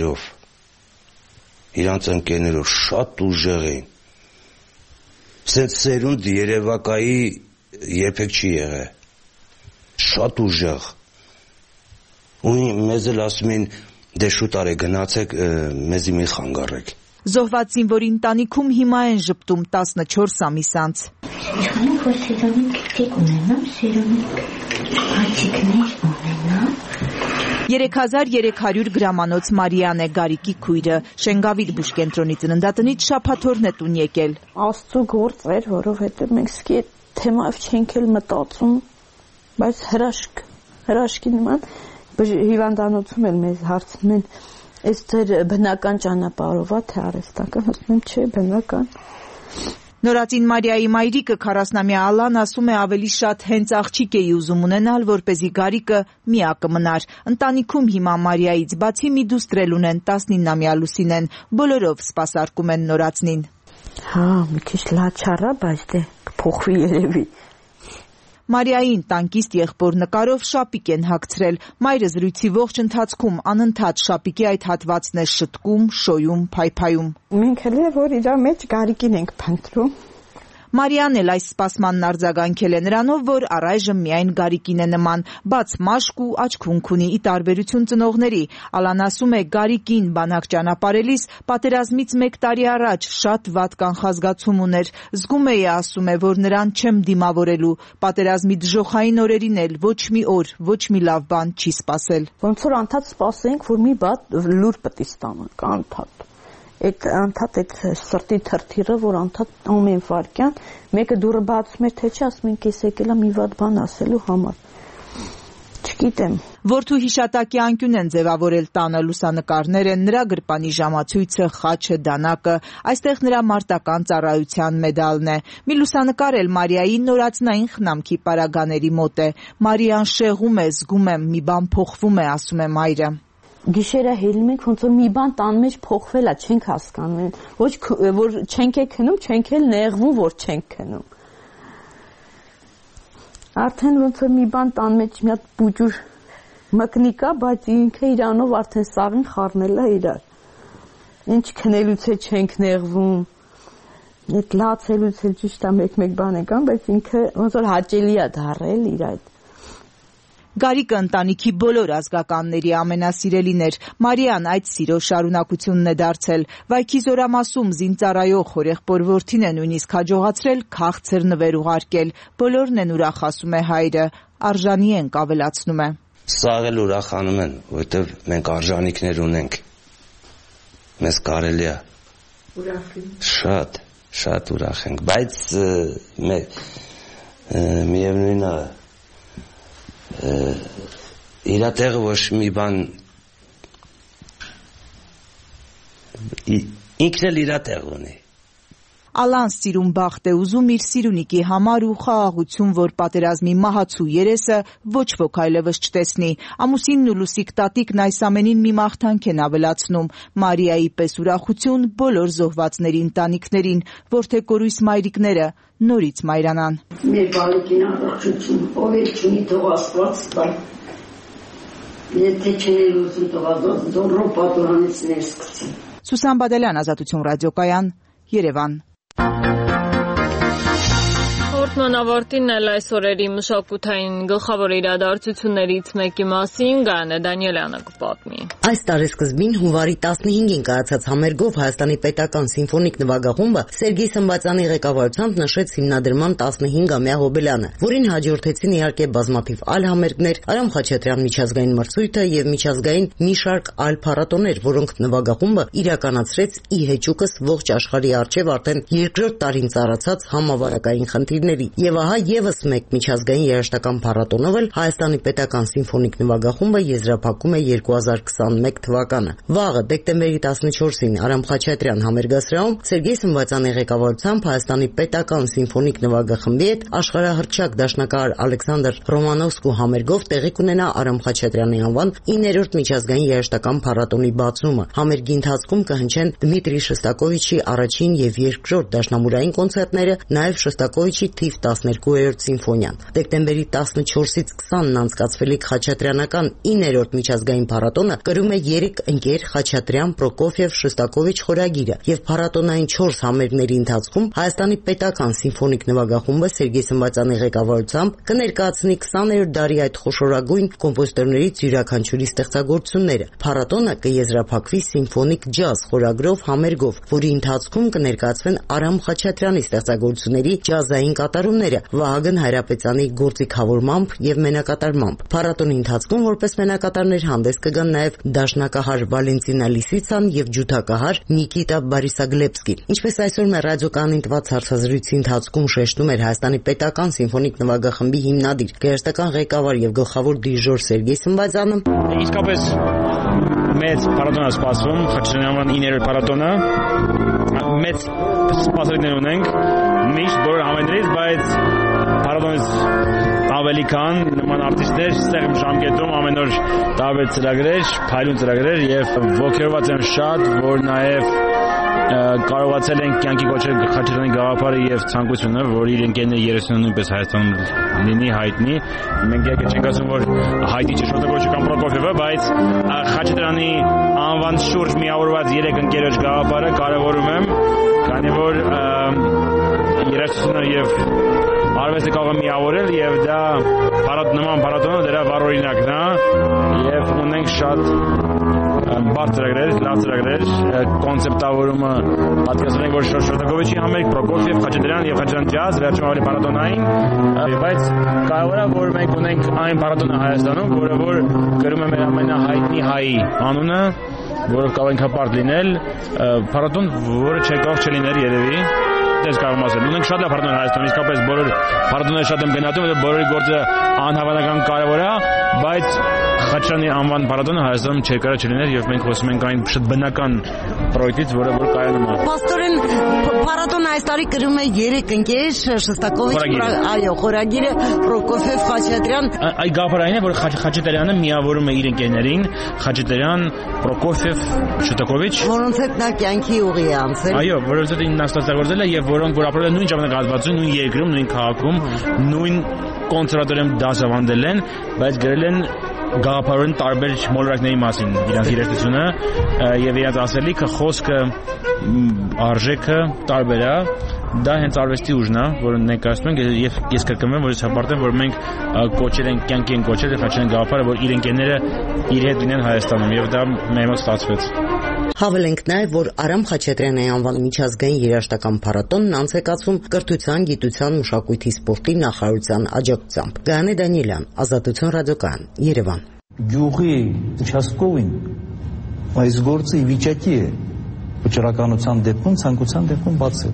ընկերներով շատ ուժեղ էին։ Սենց սերունդ Երևակայի երբեք չի եղել, շատ ուժեղ, ու մեզ էլ ասում են, դե շուտ արե գնացեք, մեզի մի խանգարեք։ Զոհված զինվորի ընտանիքում հիմա են ժպտում 14 ամիս անց։ Իշխանում, որ սերոնիկ կտիկ ունենամ, սերոնիկ հացիկներ ունենամ։ 3300 գրամանոց Մարիան է Գարիկի քույրը, Շենգավիթ բուժկենտրոնի ծննդատնից շաբաթօրն է տուն եկել։ Աստծո գործ էր, որովհետև մենք սկի թեմայով չենք էլ մտածում, բայց հրաշքի նման հիվանդանոցում էլ մեզ հարցնում են, այս ձեր բնական ճանապարհով է, թե արհեստական, ասում եմ, չէ, բնական։ Նորածին Մարիայի մայրիկը 40-ամյա Ալան ասում է ավելի շատ հենց աղջիկ էի ուզում ունենալ, որպեսզի Գարիկը միակը մնար։ Ընտանիքում հիմա Մարիայից բացի մի դուստր ունեն 19-ամյա Լուսինեն, բոլորով սպասարկում են նորածնին։ Հա, մի քիչ լաչարա, բայց դե կփոխվի երևի։ Մարիային տանկիստ եղբոր նկարով շապիկ են հագցրել։ Մայրը զրույցի ողջ ընթացքում անընդհատ շապիկի այդ հատվածն է շտկում, շոյում, փայփայում։ Մենք էլ է, որ իր մեջ Գարիկին ենք փնտրում։ Մարիան էլ այս սպասմանն արձագանքել է նրանով, որ առայժմ միայն Գարիկին է նման, բաց մաշկ ու աչքունք ունի, ի տարբերություն ծնողների։ Ալան ասում է Գարիկին բանակ ճանապարհելիս պատերազմից 1 տարի առաջ շատ վատ կանխազգացում ուներ։ Զգում էի, ասում է, որ նրան չեմ դիմավորելու։ Պատերազմի դժոխային օրերին էլ ոչ մի օր, ոչ մի լավ բան չի սպասել։ Ոնց որ անդադ սպասենք, որ մի բան լուր պետք է ստանանք, անդադ։ Այդ սրտի թրթիրը, որ անդադ ամեն վարքյան մեկը դուրը բացում էր, թե չի, ասում են կես եկել մի վատ բան ասելու համար։ Չգիտեմ։ Որդու հիշատակի անկյուն են ձևավորել տանը լուսանկարներ են, նրա գրպանի ժամացույցը, խաչը, դանակը, այստեղ նրա մարտական ծառայության մեդալն է։ Մի լուսանկար էլ Մարիայի նորածնային խնամքի պարագաների մոտ է։ Մարիան շեղում է, զգում եմ, մի բան փոխվում է, ասում է մայրը։ Գիշերը հելնում ենք, ոնց որ մի բան տան մեջ փոխվել է, չենք հասկանում, ոչ որ չենք քնում, չենք էլ նեղվում, որ չենք քնում։ Արդեն ոնց որ մի բան տան մեջ մի հատ բուջուր մկնիկ է, բայց ինքը իրանով արդեն սաղին խառնել է իրար։ Ինչ քնելուց է չենք նեղվում։ Այդ լացելուց էլ ճիշտ է մեկ բան եկան, բայց ինքը ոնց որ հաճելի է դառել իր այդ։ Գարիկը ընտանիքի բոլոր ազգականների ամենասիրելին էր։ Մարիան այդ սիրո շարունակությունն է դարձել։ Վայքի Զորամասում զինծառայող հորեղբոր որդին է նույնիսկ հաջողացրել քաղցր նվեր ուղարկել։ Բոլորն են ուրախ, ասում է հայրը, արժանի ենք, ավելացնում է։ Սաղ էլ ուրախանում են, որովհետև մենք արժանինքներ ունենք։ մեզ կարելի է Ուրախ շատ ուրախ ենք, բայց միևնույն է իր տեղը ոչ մի բան ինքն էլ իր տեղ ունի։ Ալան սիրուն բախտ է ուզում իր սիրունիկի համար ու խաղաղություն, որ պատերազմի մահացու երեսը ոչ ոք այլևս չտեսնի։ Ամուսինն ու լուսիկ տատիկն այս ամենին մի մաղթանք են ավելացնում՝ Մարիայի պես ուրախություն բոլոր զոհվածների ընտանիքներին, որդեկորույս մայրիկները նորից մայրանան։ Մեր բալիկին առողջություն, ով էլ չունի թող Աստված տա։ Եթե չեն ուզում թող դորո պատուհանից ներս գցի։ Սուսան Բադալյան, Ազատություն ռադիոկայան, Երևան։ Հորտման ավարտին էլ այս օրերի մշակութային գլխավոր իրադարձություններից մեկի մասին Գայանե Դանիելյանը կպատմի։ Այս տարեսկզբին հունվարի 15-ին կայացած համերգով Հայաստանի պետական սիմֆոնիկ նվագախումբը Սերգեյ Սմբատյանի ղեկավարությամբ նշեց հիմնադրման 15-ամյա հոբելյանը, որին հաջորդեցին իհարկե բազմաթիվ այլ համերգներ, Արամ Խաչատրյան միջազգային մրցույթը եւ միջազգային մի շարք այլ փառատոներ, որոնք նվագախումբը իրականացրեց ի հեճուկս ողջ աշխարհի առջև արդեն երկրորդ տարին ծառացած համավարակային խնդիրների։ Եվ ահա եւս մեկ միջազգային երաժշտական փառատոնով էլ Հայաստանի պետական սիմֆոնիկ նվագախումբը եզրափակում է 2021 թվականը։ Վաղը դեկտեմբերի 14-ին Արամ Խաչատրյան համերգասրահում Սերգեյ Սմբատյանի ղեկավարությամբ Հայաստանի պետական սիմֆոնիկ նվագախմբի հետ աշխարհահռչակ դաշնակահար Ալեքսանդր Ռոմանովսկու համերգով տեղի կունենա Արամ Խաչատրյանի անվան 9-րդ միջազգային երաժշտական փառատոնի բացումը։ Համերգի ընթացքում կհնչեն Դմիտրի Շոստակովիչի առաջին եւ երկրորդ դաշնամուրային կոնցերտները, նաեւ Շոստակովիչի թիվ 12-րդ սիմֆոնիան։ Դեկտեմբերի 14-ից 20-ն անցկացվելիք Խաչատրյանական 9-րդ միջազգային փառատոնը կրում է 3 ընկեր Խաչատրյան, Պրոկոֆիև, Շոստակովիչ խորագիրը եւ փառատոնային 4 համերգների ընթացքում Հայաստանի պետական սիմֆոնիկ նվագախումբը Սերգեյ Սմբատյանի ղեկավարությամբ կներկայացնի 20-րդ դարի այդ խոշորագույն կոմպոզիտորներից յուրաքանչյուրի ստեղծագործությունները։ Փառատոնը կեզրափակվի սիմֆոնիկ ջազ խորագրով համերգով, որի ընթացքում կներկայացվեն Արամ Խաչատրյանի ստեղծագործությունների ջազային կատարումները Վահագն Հայրապետյանի գործիքավորմամբ եւ մենակատարմամբ։ Փառատոնի ընթացքում որպես մենակատարներ հանդես կգան նաեւ դաշնակահար Վալենտինա Լիսիցան եւ ջութակահար Նիկիտա Բարիսագլեպսկին։ Ինչպես այսօր մեր ռադիոկանին տված հարցազրույցի ընթացքում շեշտում էր Հայաստանի պետական սիմֆոնիկ նվագախմբի հիմնադիր, գերստական ղեկավար եւ գլխավոր դիրիժոր Սերգեյ Սմբատյանը, իսկապես մեծ փառատոն է սպասվում, Խաչատրյանյան 9-րդ փառատոնը։ Մեծ սպասելիքներ ունենք միշտ բոլոր համերգներից, բայց փառատոնից ավելի քան նման արտիստներ ստեղ ժամկետում ամեն օր տարբեր ծրագրեր, փայլուն ծրագրեր եւ ոգևորված եմ շատ, որ նաեւ կարողացել են կյանքի կոչել Խաչատրյանի գաղափարը եւ ցանկությունը, որ իր ընկերների 30-ը նույնպես Հայաստանում լինի հայտնի։ Մենք եկե չենք ասում, որ հայտնի չէ Շոստակովիչը կամ Պրոկոֆիևը, բայց Խաչատրյանի անվան շուրջ միավորված 3 ընկերոջ գաղափարը կարևորում եմ, քանի որ երաժշտությունը եւ արվեստը կարող է միավորել եւ դա նման փառատոնը դրա վառօրինակն է եւ ունենք շատ բարդ ծրագրեր, լավ ծրագրեր, կոնցեպտավորումը պատկերացնում ենք, որ Շոստակովիչի համերգ, Պրոկոֆիև, Խաչատրյան եւ Խաչատրյան ջազ, վերջում ավելի փառատոնային, բայց կարևոր է, որ մենք ունենք այն փառատոնը Հայաստանում, որը որ գրում է մեր ամենահայտնի հայի անունը, որը կարող ինքնապարտ լինել, փառատոն, որը չեկավ չլիներ երևի։ Դες կարող ասել, ունենք շատ լավ փառատոներ Հայաստանում, իսկապես բոլոր փառատոները շատ եմ գնահատում, որովհետեւ բոլորի գործը անհավանական կարևոր է, բայց Խաչատրյանի անվան փառատոնը Հայաստանում չէր կարող չլիներ եւ մենք խոսում ենք այն շատ բնական պրոյեկտից, որը որ կայանում է։ Պաստորեն փառատոնը այս տարի կրում է 3 ընկեր Շոստակովիչ, այո, խորագիրը Պրոկոֆիև, Խաչատրյան։ Այ գաղափարային է, որ Խաչատրյանը միավորում է իր ընկերներին, Խաչատրյան, Պրոկոֆիև, Շոստակովիչ, որոնց հետ նա կյանքի ուղի է անցել։ Այո, որոնց հետ նա ստեղծագործել է եւ որոնք որ ապրել են նույն ժամանակահատվածում, նույն երկրում, նույն քաղաքում, նույն կոնսերվատորիայում դասավանդել են, բայց գրել են գաղափարորեն տարբեր մոլորակների մասին իրենց երաժշտությունը եւ իրենց ասելիքը, խոսքը, արժեքը տարբեր է։ Դա հենց արվեստի ուժն է, որը ներկայացնում ենք եւ ես կրկնվեմ, որ հապարտեմ, որ մենք կոչել ենք կյանքի են կոչել Խաչատրյանի գաղափարը, որ իր ընկերները իր հետ լինեն Հայաստանում եւ դա մեր մոտ ստացվեց։ Հավելենք նաև, որ Արամ Խաչատրյանի անվան միջազգային երաժշտական փառատոնն անցեկացվում կրթության, գիտության, մշակույթի, սպորտի նախարարության աջակցությամբ։ Գայանե Դանիելյան, Ազատություն ռադիոկայան, Երևան։ Գյուղի участковին այս գործը ի վիճակի է վճռականության դեպքում, ցանկության դեպքում բացել։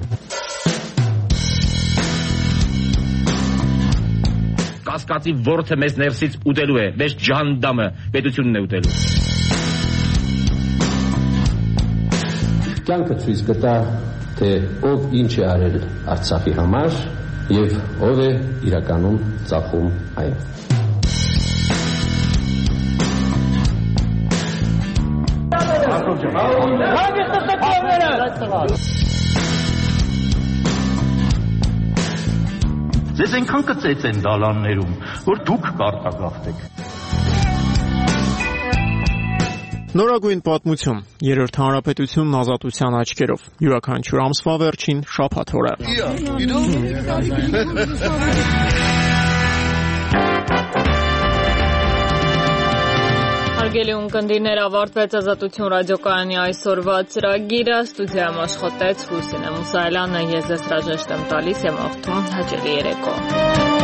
Կասկածի ворթը մեզ ներսից ուտելու է, մեզ ջանդամը պետությունն է ուտելու։ Կյանքը ցույց կտա, թե ով ինչ է արել Արցախի համար եւ ով է իրականում ծախում այն։ Ձեզ այնքան կծեց են դալաններում, որ դուք կարտագաղթեք։ Նորագույն պատմություն, երրորդ հանրապետությունն ազատության աչքերով, յուրաքանչյուր ամսվա վերջին շաբաթ օրը։ Հարգելի ունկնդիրներ, ավարտվեց Ազատություն ռադիոկայանի այսօրվա ծրագիրը, ստուդիայում աշխատեց Լուսինե Մուսայելյանը, ես ձեզ հրաժեշտ եմ տալիս, եմ աղթում հաճելի երեկո։